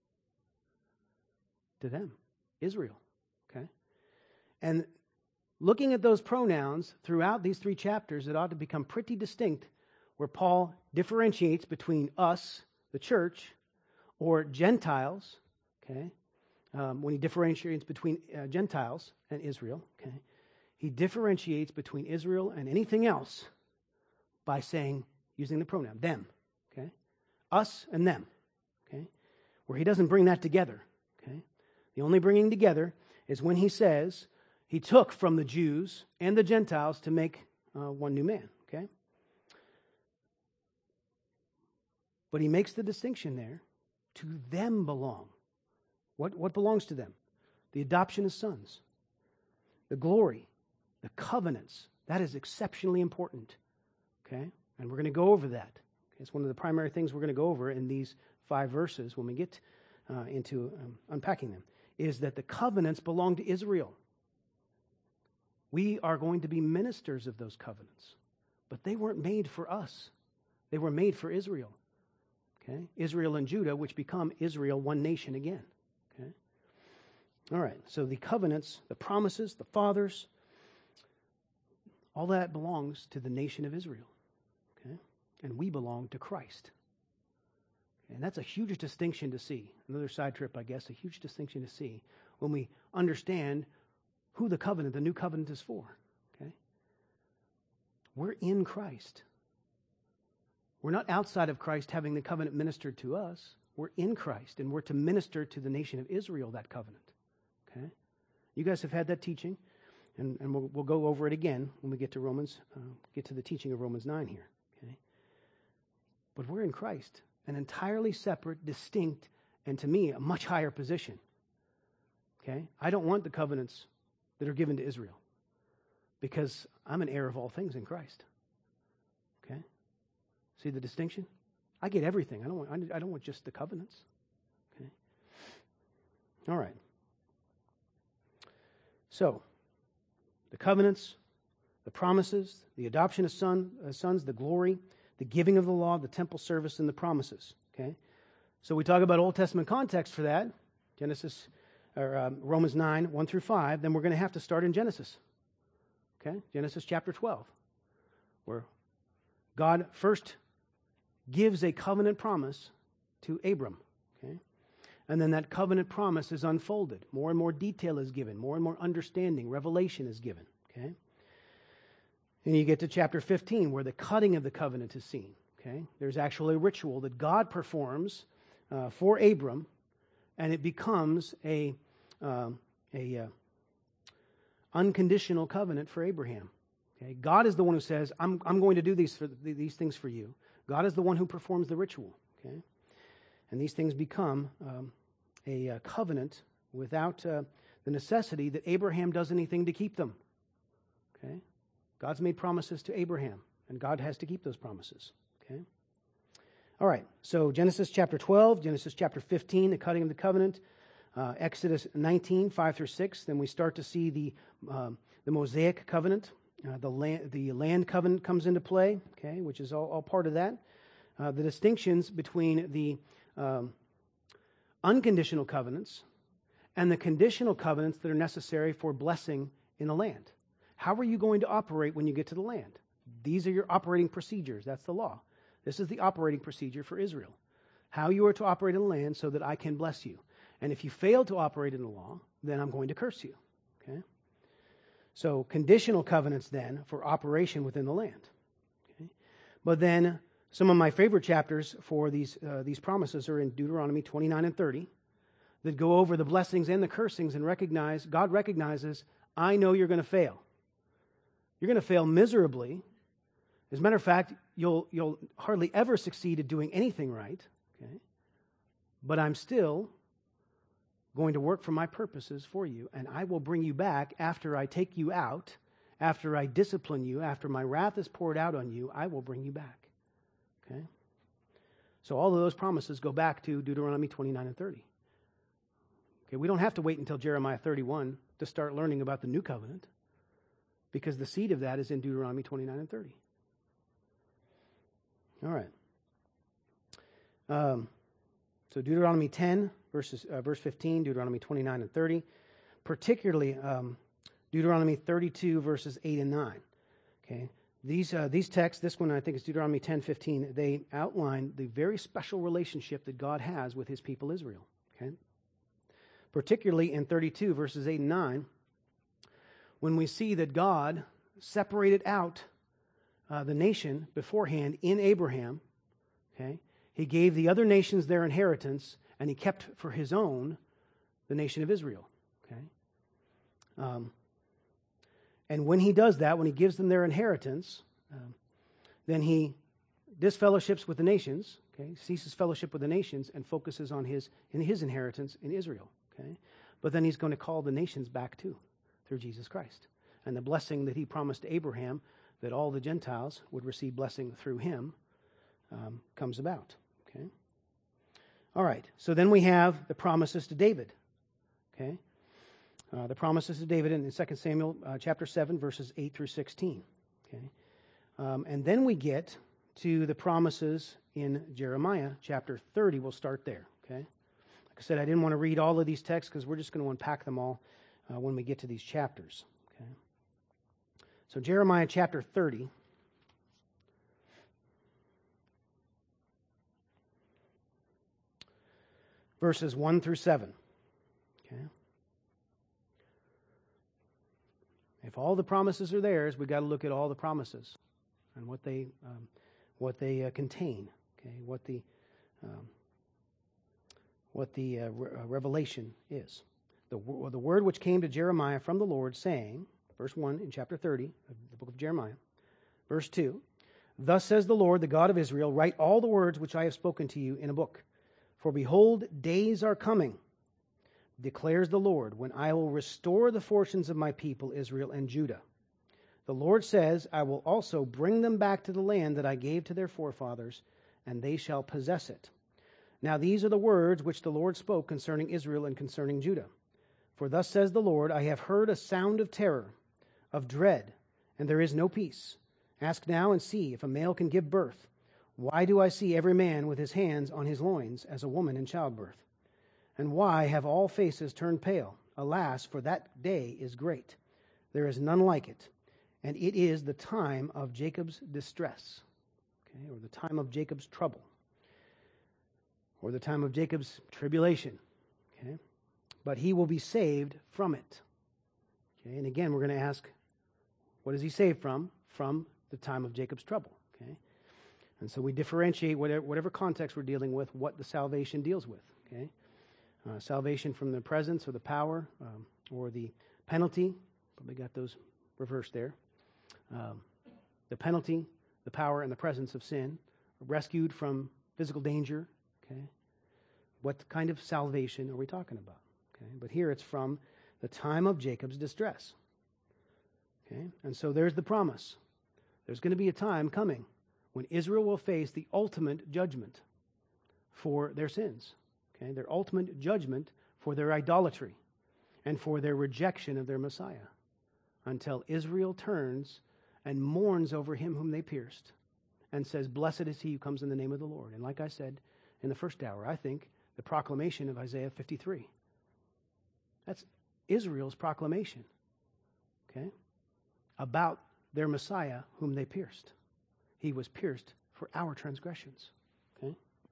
To them, Israel, okay? And looking at those pronouns throughout these three chapters, it ought to become pretty distinct where Paul differentiates between us, the church, or Gentiles, okay? Um, when he differentiates between uh, Gentiles and Israel, okay? He differentiates between Israel and anything else by saying, using the pronoun, them, okay? Us and them, okay? Where he doesn't bring that together, okay? The only bringing together is when he says he took from the Jews and the Gentiles to make uh, one new man, okay? But he makes the distinction there. To them belong. What, what belongs to them? The adoption as sons. The glory. The covenants. That is exceptionally important, okay? And we're going to go over that. It's one of the primary things we're going to go over in these five verses when we get uh, into um, unpacking them. Is that the covenants belong to Israel. We are going to be ministers of those covenants. But they weren't made for us. They were made for Israel. Okay? Israel and Judah, which become Israel, one nation again. Okay? All right, so the covenants, the promises, the fathers, all that belongs to the nation of Israel. Okay? And we belong to Christ. And that's a huge distinction to see. Another side trip, I guess, a huge distinction to see when we understand who the covenant, the new covenant is for. Okay? We're in Christ. We're not outside of Christ having the covenant ministered to us. We're in Christ, and we're to minister to the nation of Israel that covenant. Okay? You guys have had that teaching. And, and we'll, we'll go over it again when we get to Romans, uh, get to the teaching of Romans nine here. Okay? But we're in Christ, an entirely separate, distinct, and to me, a much higher position. Okay? I don't want the covenants that are given to Israel because I'm an heir of all things in Christ. Okay? See the distinction? I get everything. I don't want, I don't want just the covenants. Okay? All right. So, the covenants, the promises, the adoption of son, uh, sons, the glory, the giving of the law, the temple service, and the promises. Okay? So we talk about Old Testament context for that, Genesis or um, Romans nine, one through five, then we're going to have to start in Genesis. Okay? Genesis chapter twelve, where God first gives a covenant promise to Abram. Okay? And then that covenant promise is unfolded. More and more detail is given. More and more understanding, revelation is given. Okay? And you get to chapter fifteen, where the cutting of the covenant is seen. Okay? There's actually a ritual that God performs uh, for Abram, and it becomes a uh, a uh, unconditional covenant for Abraham. Okay? God is the one who says, "I'm I'm going to do these for these things for you." God is the one who performs the ritual. Okay? And these things become um, a uh, covenant without uh, the necessity that Abraham does anything to keep them. Okay? God's made promises to Abraham, and God has to keep those promises. Okay? All right, so Genesis chapter twelve, Genesis chapter fifteen, the cutting of the covenant, uh, Exodus nineteen, five through six. Then we start to see the um, the Mosaic covenant. Uh, the, land, the land covenant comes into play, okay, which is all, all part of that. Uh, the distinctions between the um, unconditional covenants and the conditional covenants that are necessary for blessing in the land. How are you going to operate when you get to the land? These are your operating procedures. That's the law. This is the operating procedure for Israel. How you are to operate in the land so that I can bless you. And if you fail to operate in the law, then I'm going to curse you. Okay? So conditional covenants then for operation within the land. Okay? But then some of my favorite chapters for these uh, these promises are in Deuteronomy twenty-nine and thirty that go over the blessings and the cursings and recognize, God recognizes, I know you're going to fail. You're going to fail miserably. As a matter of fact, you'll you'll hardly ever succeed at doing anything right. Okay? But I'm still going to work for my purposes for you, and I will bring you back after I take you out, after I discipline you, after my wrath is poured out on you, I will bring you back. Okay? So all of those promises go back to Deuteronomy twenty-nine and thirty. Okay, we don't have to wait until Jeremiah thirty-one to start learning about the new covenant, because the seed of that is in Deuteronomy twenty-nine and thirty. All right. Um, so Deuteronomy ten, verses, uh, verse fifteen, Deuteronomy twenty-nine and thirty, particularly um, Deuteronomy thirty-two, verses eight and nine. Okay, these uh, these texts, this one I think is Deuteronomy ten, fifteen, they outline the very special relationship that God has with his people Israel. Okay, particularly in thirty-two, verses eight and nine, when we see that God separated out uh, the nation beforehand in Abraham. Okay, he gave the other nations their inheritance, and he kept for his own the nation of Israel. Okay, um, and when he does that, when he gives them their inheritance, um, then he disfellowships with the nations. Okay, ceases fellowship with the nations and focuses on his in his inheritance in Israel. Okay, but then he's going to call the nations back too through Jesus Christ, and the blessing that he promised to Abraham, that all the Gentiles would receive blessing through him, um, comes about. Okay. All right. So then we have the promises to David. Okay. Uh, the promises to David in Second Samuel uh, chapter seven, verses eight through sixteen. Okay. Um, and then we get to the promises in Jeremiah chapter thirty. We'll start there. Okay. Like I said, I didn't want to read all of these texts because we're just going to unpack them all uh, when we get to these chapters. Okay. So Jeremiah chapter thirty. Verses one through seven. Okay. If all the promises are theirs, we've got to look at all the promises and what they um, what they uh, contain. Okay, what the um, what the uh, re- uh, revelation is. The the word which came to Jeremiah from the Lord, saying, verse one in chapter thirty of the book of Jeremiah. Verse two, thus says the Lord, the God of Israel, write all the words which I have spoken to you in a book. For behold, days are coming, declares the Lord, when I will restore the fortunes of my people Israel and Judah. The Lord says, I will also bring them back to the land that I gave to their forefathers, and they shall possess it. Now these are the words which the Lord spoke concerning Israel and concerning Judah. For thus says the Lord, I have heard a sound of terror, of dread, and there is no peace. Ask now and see if a male can give birth. Why do I see every man with his hands on his loins as a woman in childbirth? And why have all faces turned pale? Alas, for that day is great. There is none like it. And it is the time of Jacob's distress, okay, or the time of Jacob's trouble, or the time of Jacob's tribulation. Okay? But he will be saved from it. Okay? And again, we're going to ask, what is he saved from? From the time of Jacob's trouble. Okay? And so we differentiate whatever, whatever context we're dealing with, what the salvation deals with. Okay? Uh, salvation from the presence or the power um, or the penalty. Probably got those reversed there. Um, the penalty, the power, and the presence of sin. Rescued from physical danger. Okay? What kind of salvation are we talking about? Okay? But here it's from the time of Jacob's distress. Okay? And so there's the promise. There's going to be a time coming when Israel will face the ultimate judgment for their sins. Okay? Their ultimate judgment for their idolatry and for their rejection of their Messiah, until Israel turns and mourns over him whom they pierced and says, blessed is he who comes in the name of the Lord. And like I said in the first hour, I think the proclamation of Isaiah fifty-three. That's Israel's proclamation, okay, about their Messiah whom they pierced. He was pierced for our transgressions, okay?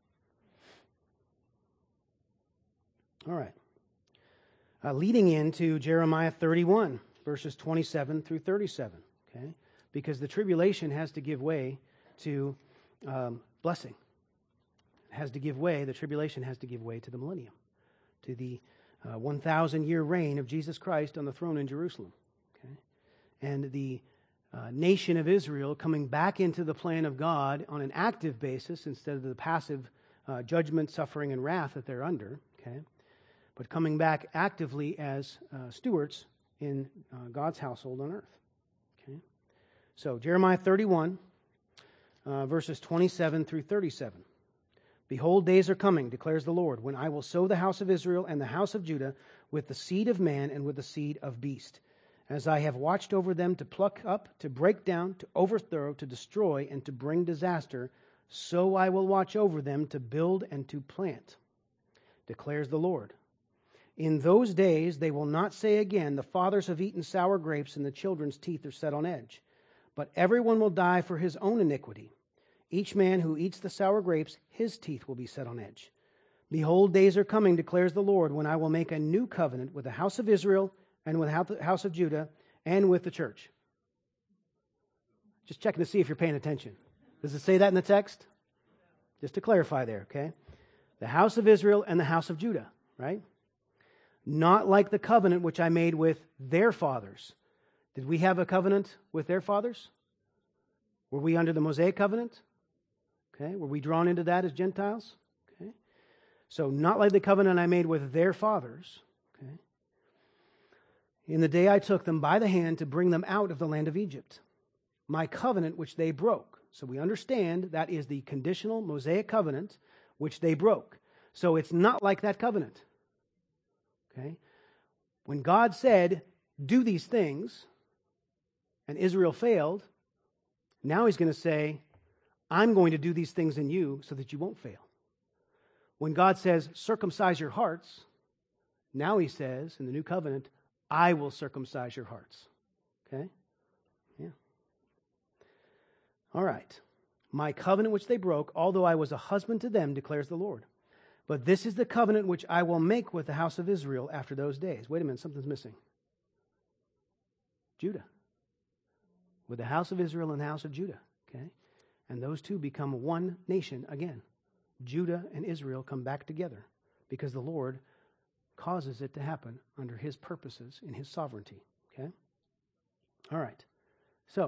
All right. Uh, leading into Jeremiah thirty-one, verses twenty-seven through thirty-seven, okay? Because the tribulation has to give way to um, blessing. It has to give way, the tribulation has to give way to the millennium, to the uh, one thousand year reign of Jesus Christ on the throne in Jerusalem. Okay? And the uh, nation of Israel coming back into the plan of God on an active basis instead of the passive uh, judgment, suffering, and wrath that they're under. Okay? But coming back actively as uh, stewards in uh, God's household on earth. Okay? So Jeremiah thirty-one, uh, verses twenty-seven through thirty-seven. Behold, days are coming, declares the Lord, when I will sow the house of Israel and the house of Judah with the seed of man and with the seed of beast, as I have watched over them to pluck up, to break down, to overthrow, to destroy, and to bring disaster, so I will watch over them to build and to plant, declares the Lord. In those days they will not say again, the fathers have eaten sour grapes and the children's teeth are set on edge. But everyone will die for his own iniquity. Each man who eats the sour grapes, his teeth will be set on edge. Behold, days are coming, declares the Lord, when I will make a new covenant with the house of Israel and with the house of Judah and with the church. Just checking to see if you're paying attention. Does it say that in the text? Just to clarify there, okay? The house of Israel and the house of Judah, right? Not like the covenant which I made with their fathers. Did we have a covenant with their fathers? Were we under the Mosaic covenant? Okay, were we drawn into that as Gentiles? Okay, so not like the covenant I made with their fathers. Okay, in the day I took them by the hand to bring them out of the land of Egypt, my covenant which they broke. So we understand that is the conditional Mosaic covenant which they broke. So it's not like that covenant. Okay, when God said, "Do these things," and Israel failed, now He's going to say, I'm going to do these things in you so that you won't fail. When God says, circumcise your hearts, now He says, in the new covenant, I will circumcise your hearts. Okay? Yeah. All right. My covenant which they broke, although I was a husband to them, declares the Lord. But this is the covenant which I will make with the house of Israel after those days. Wait a minute, something's missing. Judah. With the house of Israel and the house of Judah. Okay? And those two become one nation again. Judah and Israel come back together because the Lord causes it to happen under His purposes in His sovereignty. Okay? All right. So,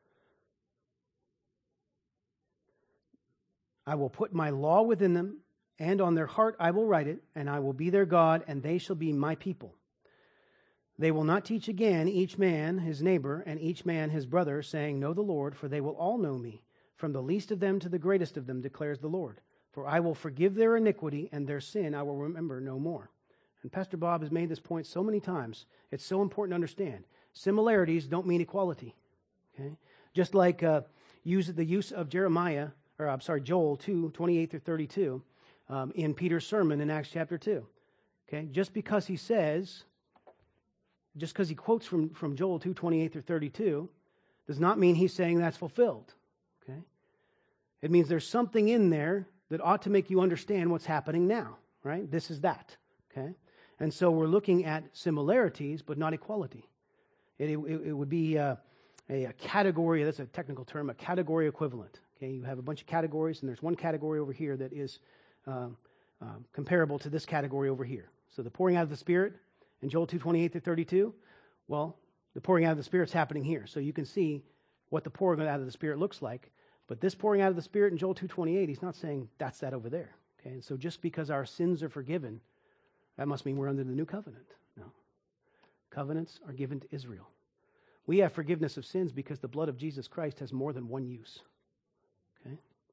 I will put my law within them, and on their heart I will write it, and I will be their God, and they shall be my people. They will not teach again each man his neighbor, and each man his brother, saying, Know the Lord, for they will all know me. From the least of them to the greatest of them, declares the Lord. For I will forgive their iniquity, and their sin I will remember no more. And Pastor Bob has made this point so many times. It's so important to understand. Similarities don't mean equality. Okay? Just like uh, use the use of Jeremiah, or I'm sorry, Joel two, twenty-eight through thirty-two, um, in Peter's sermon in Acts chapter two. Okay? Just because he says, just because he quotes from, from Joel two, twenty-eight through thirty-two, does not mean he's saying that's fulfilled. Okay? It means there's something in there that ought to make you understand what's happening now, right? This is that, okay? And so we're looking at similarities, but not equality. It, it, it would be uh, a, a category, that's a technical term, a category equivalent. Okay, you have a bunch of categories, and there's one category over here that is um, um, comparable to this category over here. So the pouring out of the Spirit in Joel two, twenty-eight to thirty-two, well, the pouring out of the Spirit's happening here. So you can see what the pouring out of the Spirit looks like. But this pouring out of the Spirit in Joel two twenty-eight, he's not saying that's that over there. Okay, and so just because our sins are forgiven, that must mean we're under the new covenant. No. Covenants are given to Israel. We have forgiveness of sins because the blood of Jesus Christ has more than one use. Okay?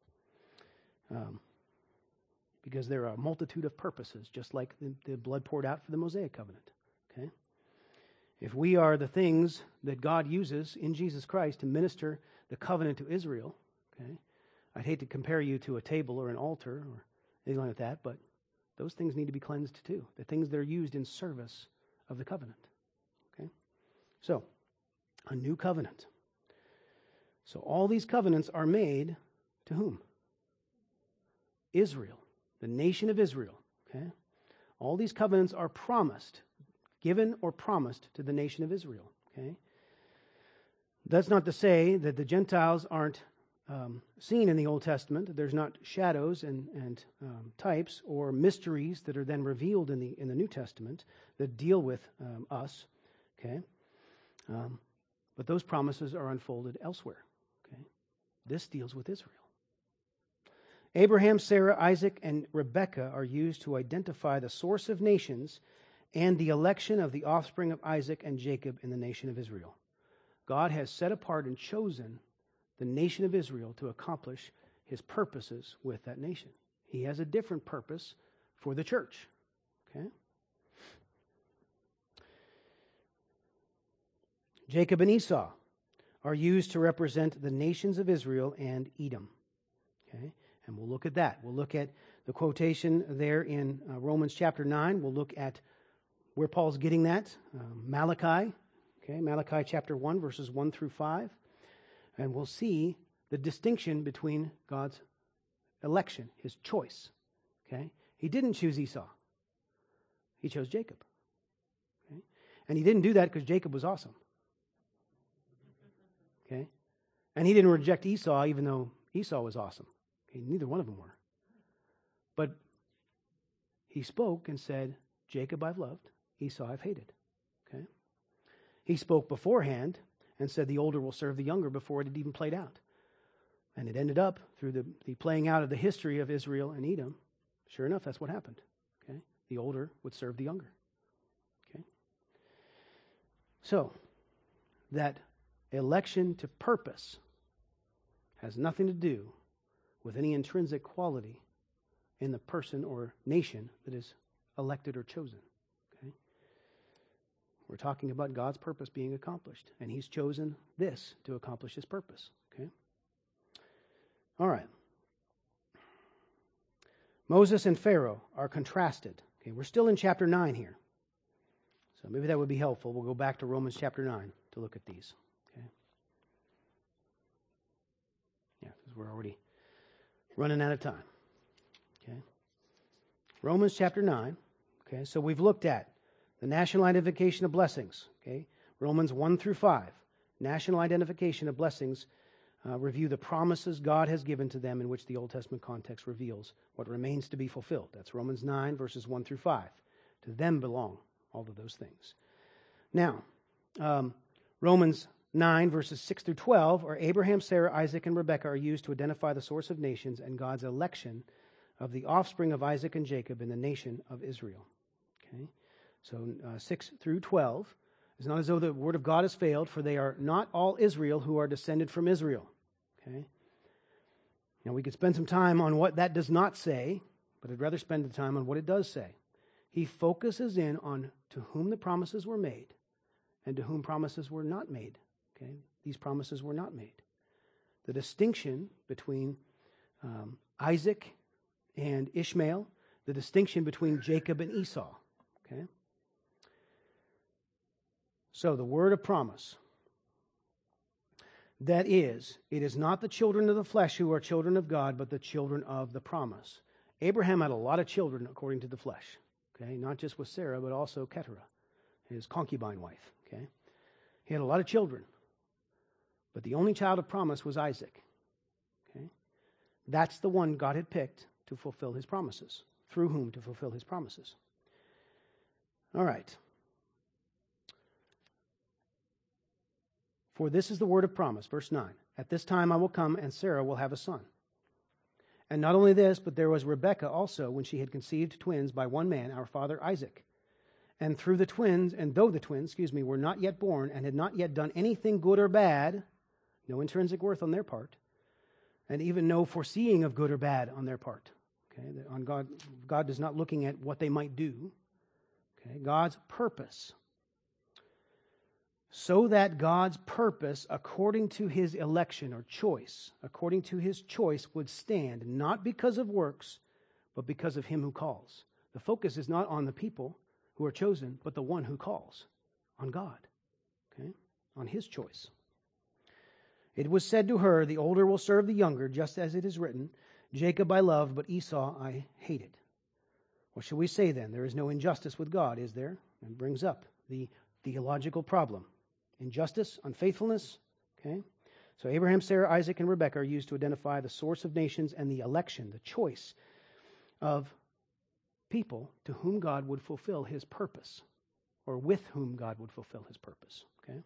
Um, because there are a multitude of purposes, just like the, the blood poured out for the Mosaic covenant. Okay? If we are the things that God uses in Jesus Christ to minister the covenant to Israel, okay, I'd hate to compare you to a table or an altar or anything like that, but those things need to be cleansed too. The things that are used in service of the covenant. Okay? So, a new covenant. So all these covenants are made to whom? Israel, the nation of Israel. Okay? All these covenants are promised, given or promised to the nation of Israel. Okay? That's not to say that the Gentiles aren't um, seen in the Old Testament. There's not shadows and, and um, types or mysteries that are then revealed in the in the New Testament that deal with um, us. Okay, um, but those promises are unfolded elsewhere. Okay, this deals with Israel. Abraham, Sarah, Isaac, and Rebekah are used to identify the source of nations and the election of the offspring of Isaac and Jacob in the nation of Israel. God has set apart and chosen the nation of Israel to accomplish his purposes with that nation. He has a different purpose for the church. Okay? Jacob and Esau are used to represent the nations of Israel and Edom. Okay? And we'll look at that. We'll look at the quotation there in uh, Romans chapter nine. We'll look at where Paul's getting that. Um, Malachi. Okay, Malachi chapter one, verses one through five. And we'll see the distinction between God's election, his choice. Okay? He didn't choose Esau. He chose Jacob. Okay? And he didn't do that because Jacob was awesome. Okay? And he didn't reject Esau even though Esau was awesome. Okay? Neither one of them were. But he spoke and said, Jacob I've loved, Esau I've hated. Okay? He spoke beforehand and said the older will serve the younger before it had even played out. And it ended up through the, the playing out of the history of Israel and Edom. Sure enough, that's what happened. Okay? The older would serve the younger. Okay? So, that election to purpose has nothing to do with any intrinsic quality in the person or nation that is elected or chosen. Okay? We're talking about God's purpose being accomplished, and he's chosen this to accomplish his purpose. Okay? All right. Moses and Pharaoh are contrasted. Okay, we're still in chapter nine here. So maybe that would be helpful. We'll go back to Romans chapter nine to look at these. Okay? Yeah, because we're already running out of time. Okay? Romans chapter nine. Okay, so we've looked at the national identification of blessings. Okay, Romans one through five. National identification of blessings uh, review the promises God has given to them in which the Old Testament context reveals what remains to be fulfilled. That's Romans nine, verses one through five. To them belong all of those things. Now, um, Romans nine, verses six through twelve, are Abraham, Sarah, Isaac, and Rebekah are used to identify the source of nations and God's election of the offspring of Isaac and Jacob in the nation of Israel. Okay, so uh, six through twelve. It's not as though the word of God has failed, for they are not all Israel who are descended from Israel. Okay. Now we could spend some time on what that does not say, but I'd rather spend the time on what it does say. He focuses in on to whom the promises were made and to whom promises were not made. Okay, these promises were not made. The distinction between um, Isaac and Ishmael, the distinction between Jacob and Esau. Okay. So the word of promise. That is, it is not the children of the flesh who are children of God, but the children of the promise. Abraham had a lot of children according to the flesh. Okay, not just with Sarah, but also Keturah, his concubine wife. Okay, he had a lot of children, but the only child of promise was Isaac. Okay, that's the one God had picked to fulfill his promises, through whom to fulfill his promises. All right. For this is the word of promise, verse nine. At this time I will come, and Sarah will have a son. And not only this, but there was Rebekah also, when she had conceived twins by one man, our father Isaac. And through the twins, and though the twins, excuse me, were not yet born, and had not yet done anything good or bad, no intrinsic worth on their part, and even no foreseeing of good or bad on their part. Okay, on God, God is not looking at what they might do. Okay, God's purpose. So that God's purpose, according to his election or choice, according to his choice, would stand, not because of works, but because of him who calls. The focus is not on the people who are chosen, but the one who calls, on God, okay, on his choice. It was said to her, the older will serve the younger, just as it is written, Jacob I loved, but Esau I hated. What shall we say then? There is no injustice with God, is there? And brings up the theological problem. Injustice, unfaithfulness, okay? So Abraham, Sarah, Isaac, and Rebekah are used to identify the source of nations and the election, the choice of people to whom God would fulfill his purpose, or with whom God would fulfill his purpose, okay?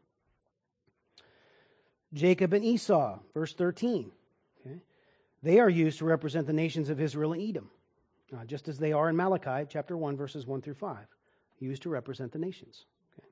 Jacob and Esau, verse thirteen, okay? They are used to represent the nations of Israel and Edom, uh, just as they are in Malachi, chapter one, verses one through five, used to represent the nations.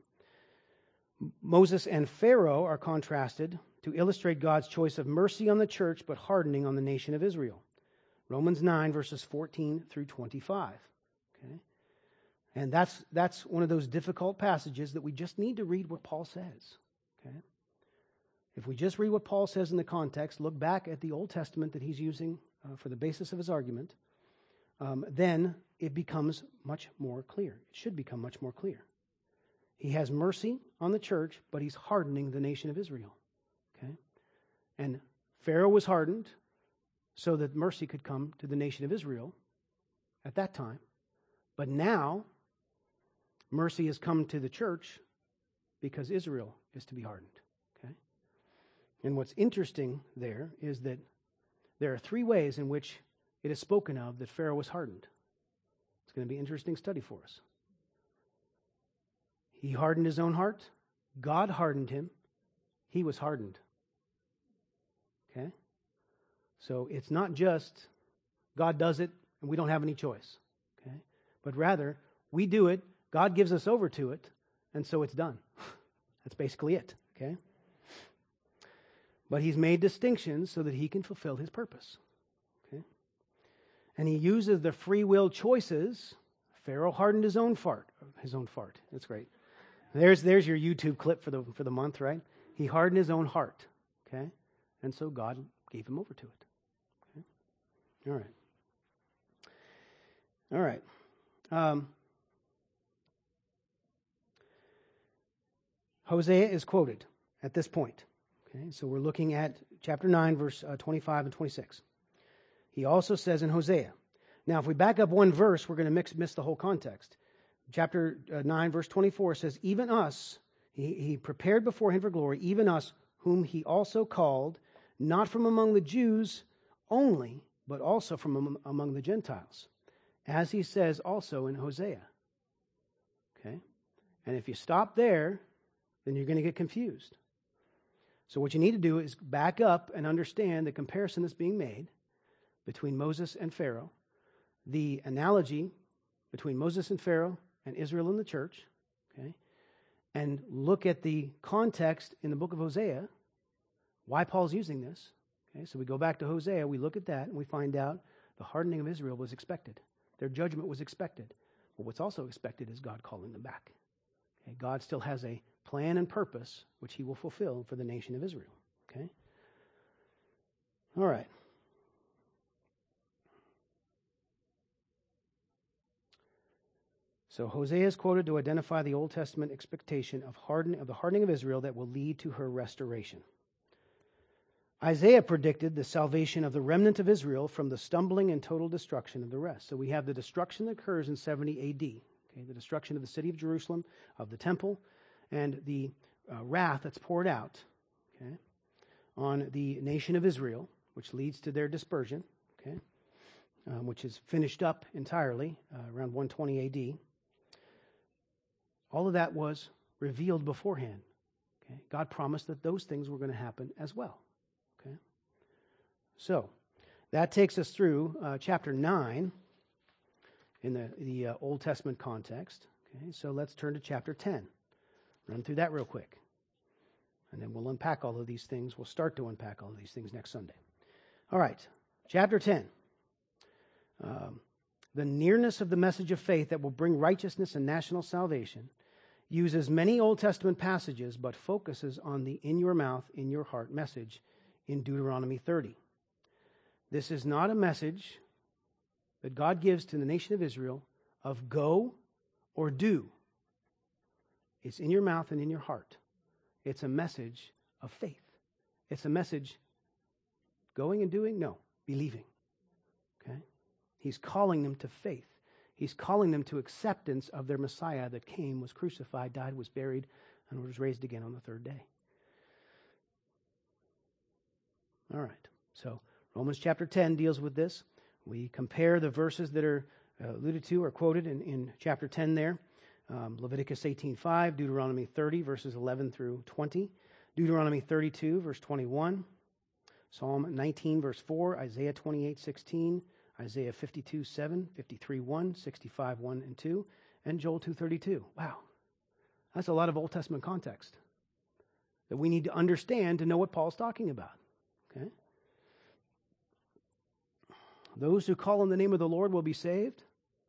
Moses and Pharaoh are contrasted to illustrate God's choice of mercy on the church, but hardening on the nation of Israel. Romans nine, verses fourteen through twenty-five. Okay? And that's, that's one of those difficult passages that we just need to read what Paul says. Okay? If we just read what Paul says in the context, look back at the Old Testament that he's using uh, for the basis of his argument, um, then it becomes much more clear. It should become much more clear. He has mercy on the church, but he's hardening the nation of Israel. Okay? And Pharaoh was hardened so that mercy could come to the nation of Israel at that time. But now, mercy has come to the church because Israel is to be hardened. Okay? And what's interesting there is that there are three ways in which it is spoken of that Pharaoh was hardened. It's going to be an interesting study for us. He hardened his own heart. God hardened him. He was hardened. Okay? So it's not just God does it and we don't have any choice. Okay? But rather, we do it, God gives us over to it, and so it's done. That's basically it. Okay? But he's made distinctions so that he can fulfill his purpose. Okay? And he uses the free will choices. Pharaoh hardened his own fart. His own fart. That's great. There's there's your YouTube clip for the for the month, right? He hardened his own heart, okay? And so God gave him over to it. Okay? All right. All right. Um, Hosea is quoted at this point. Okay, so we're looking at chapter nine, verse uh, twenty-five and twenty-six. He also says in Hosea. Now, if we back up one verse, we're going to mix miss the whole context. Chapter nine, verse twenty-four says, even us, he, he prepared before him for glory, even us, whom he also called, not from among the Jews only, but also from among the Gentiles, as he says also in Hosea. Okay? And if you stop there, then you're going to get confused. So what you need to do is back up and understand the comparison that's being made between Moses and Pharaoh, the analogy between Moses and Pharaoh and Israel and the church, okay, and look at the context in the book of Hosea, why Paul's using this. Okay, so we go back to Hosea, we look at that, and we find out the hardening of Israel was expected. Their judgment was expected. But what's also expected is God calling them back. Okay, God still has a plan and purpose which he will fulfill for the nation of Israel. Okay? All right. So Hosea is quoted to identify the Old Testament expectation of harden, of the hardening of Israel that will lead to her restoration. Isaiah predicted the salvation of the remnant of Israel from the stumbling and total destruction of the rest. So we have the destruction that occurs in seventy A D, okay, the destruction of the city of Jerusalem, of the temple, and the uh, wrath that's poured out, okay, on the nation of Israel, which leads to their dispersion, okay, um, which is finished up entirely uh, around one twenty A D. All of that was revealed beforehand. Okay? God promised that those things were going to happen as well. Okay? So, that takes us through uh, chapter nine in the, the uh, Old Testament context. Okay? So, let's turn to chapter ten. Run through that real quick. And then we'll unpack all of these things. We'll start to unpack all of these things next Sunday. All right, chapter ten. Um, the nearness of the message of faith that will bring righteousness and national salvation uses many Old Testament passages, but focuses on the in your mouth, in your heart message in Deuteronomy thirty. This is not a message that God gives to the nation of Israel of go or do. It's in your mouth and in your heart. It's a message of faith. It's a message going and doing? No, believing. Okay? He's calling them to faith. He's calling them to acceptance of their Messiah that came, was crucified, died, was buried, and was raised again on the third day. All right. So Romans chapter ten deals with this. We compare the verses that are uh, alluded to or quoted in, in chapter ten there. Um, Leviticus eighteen five, Deuteronomy thirty, verses eleven through twenty, Deuteronomy thirty-two, verse twenty-one, Psalm nineteen, verse four, Isaiah twenty-eight sixteen, Isaiah fifty-two seven, fifty-three one, sixty-five one and two, and Joel two thirty-two. Wow. That's a lot of Old Testament context that we need to understand to know what Paul's talking about. Okay? Those who call on the name of the Lord will be saved.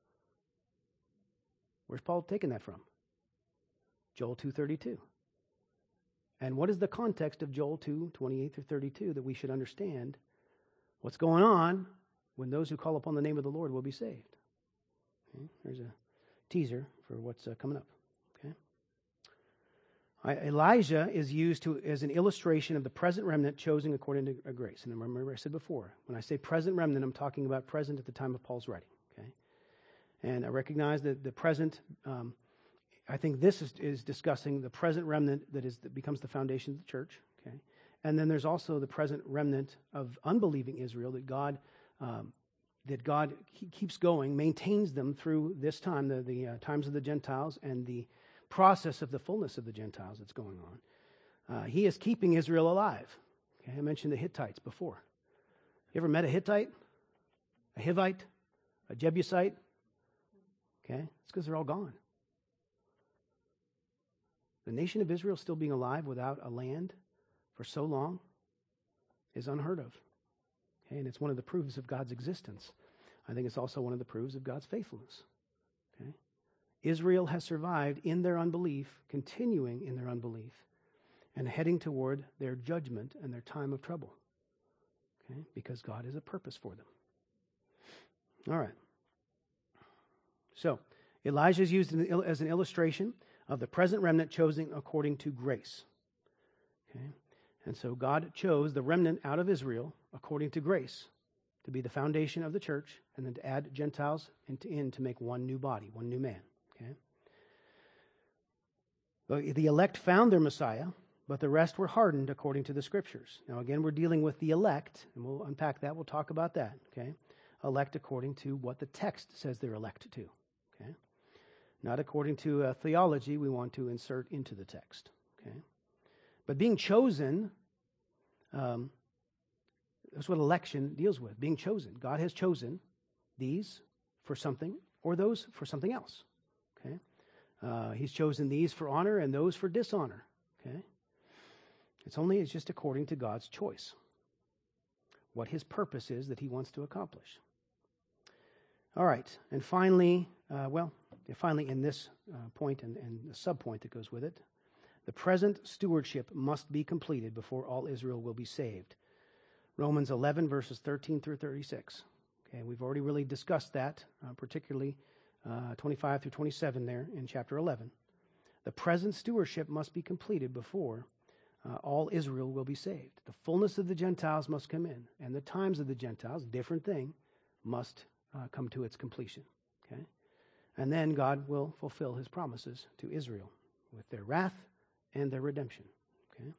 Where's Paul taking that from? Joel two thirty-two. And what is the context of Joel two twenty-eight through thirty-two that we should understand what's going on when those who call upon the name of the Lord will be saved? Okay, there's a teaser for what's uh, coming up. Okay, I, Elijah is used to as an illustration of the present remnant chosen according to uh, grace. And remember I said before, when I say present remnant, I'm talking about present at the time of Paul's writing. Okay, and I recognize that the present, um, I think this is, is discussing the present remnant that is that becomes the foundation of the church. Okay, and then there's also the present remnant of unbelieving Israel that God Um, that God keeps going, maintains them through this time, the, the uh, times of the Gentiles and the process of the fullness of the Gentiles that's going on. Uh, he is keeping Israel alive. Okay, I mentioned the Hittites before. You ever met a Hittite? A Hivite? A Jebusite? Okay, it's because they're all gone. The nation of Israel still being alive without a land for so long is unheard of. Okay, and it's one of the proofs of God's existence. I think it's also one of the proofs of God's faithfulness. Okay? Israel has survived in their unbelief, continuing in their unbelief, and heading toward their judgment and their time of trouble. Okay? Because God has a purpose for them. All right. So, Elijah is used as an illustration of the present remnant chosen according to grace. Okay? And so God chose the remnant out of Israel according to grace to be the foundation of the church and then to add Gentiles into in to make one new body, one new man. Okay? The, the elect found their Messiah, but the rest were hardened according to the Scriptures. Now again, we're dealing with the elect, and we'll unpack that. We'll talk about that. Okay? Elect according to what the text says they're elect to. Okay? Not according to a theology we want to insert into the text. Okay? But being chosen Um, that's what election deals with, being chosen. God has chosen these for something or those for something else. Okay, uh, He's chosen these for honor and those for dishonor. Okay, it's only it's just according to God's choice, what His purpose is that He wants to accomplish. All right, and finally, uh, well, finally in this uh, point and, and the sub-point that goes with it, the present stewardship must be completed before all Israel will be saved. Romans eleven, verses thirteen through thirty-six. Okay, we've already really discussed that, uh, particularly uh, twenty-five through twenty-seven there in chapter eleven. The present stewardship must be completed before uh, all Israel will be saved. The fullness of the Gentiles must come in, and the times of the Gentiles, different thing, must uh, come to its completion. Okay, and then God will fulfill His promises to Israel with their wrath and their redemption. Okay,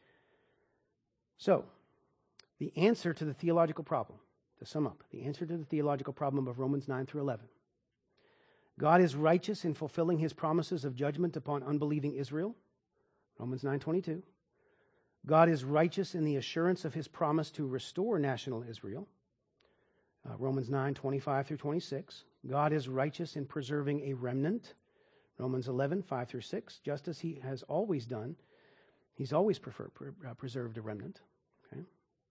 so the answer to the theological problem, to sum up, the answer to the theological problem of Romans nine through eleven. God is righteous in fulfilling His promises of judgment upon unbelieving Israel, Romans nine twenty-two. God is righteous in the assurance of His promise to restore national Israel, uh, Romans nine twenty-five through twenty-six. God is righteous in preserving a remnant, Romans eleven five through six, just as He has always done. He's always prefer, pre- uh, preserved a remnant. Okay.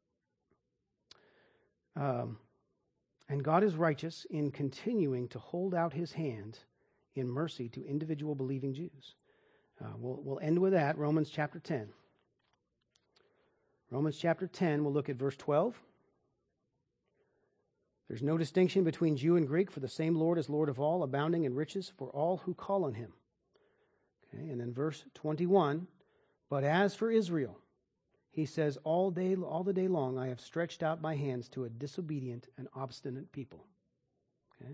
Um, and God is righteous in continuing to hold out His hand in mercy to individual believing Jews. Uh, we'll, we'll end with that, Romans chapter ten. Romans chapter ten, we'll look at verse twelve. There's no distinction between Jew and Greek, for the same Lord is Lord of all, abounding in riches for all who call on Him. Okay, and then verse twenty-one, but as for Israel, He says, all day, all the day long, I have stretched out my hands to a disobedient and obstinate people. Okay?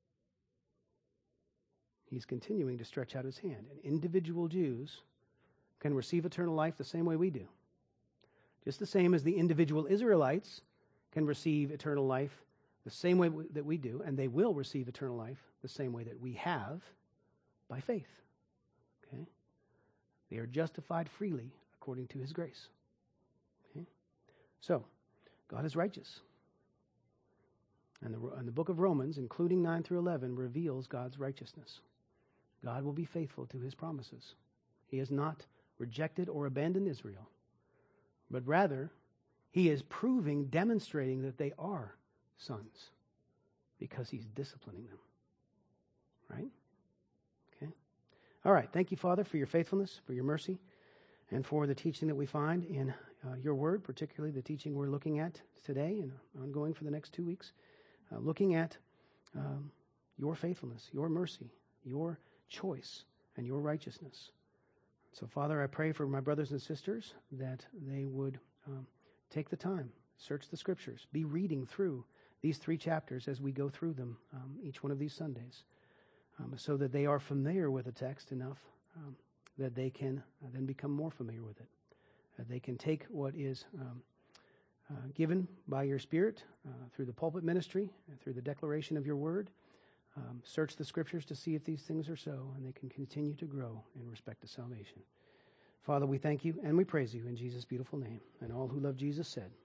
He's continuing to stretch out His hand. And individual Jews can receive eternal life the same way we do. Just the same as the individual Israelites can receive eternal life the same way that we do, and they will receive eternal life the same way that we have by faith. Okay? They are justified freely according to His grace. So, God is righteous. And the, and the book of Romans, including nine through eleven, reveals God's righteousness. God will be faithful to His promises. He has not rejected or abandoned Israel, but rather, He is proving, demonstrating that they are sons because He's disciplining them. Right? Okay. All right. Thank you, Father, for your faithfulness, for your mercy, and for the teaching that we find in Uh, your word, particularly the teaching we're looking at today and ongoing for the next two weeks, uh, looking at um, your faithfulness, your mercy, your choice, and your righteousness. So, Father, I pray for my brothers and sisters that they would um, take the time, search the Scriptures, be reading through these three chapters as we go through them um, each one of these Sundays, um, so that they are familiar with the text enough um, that they can uh, then become more familiar with it. Uh, they can take what is um, uh, given by your Spirit uh, through the pulpit ministry, and through the declaration of your word, um, search the Scriptures to see if these things are so, and they can continue to grow in respect to salvation. Father, we thank you and we praise you in Jesus' beautiful name. And all who love Jesus said,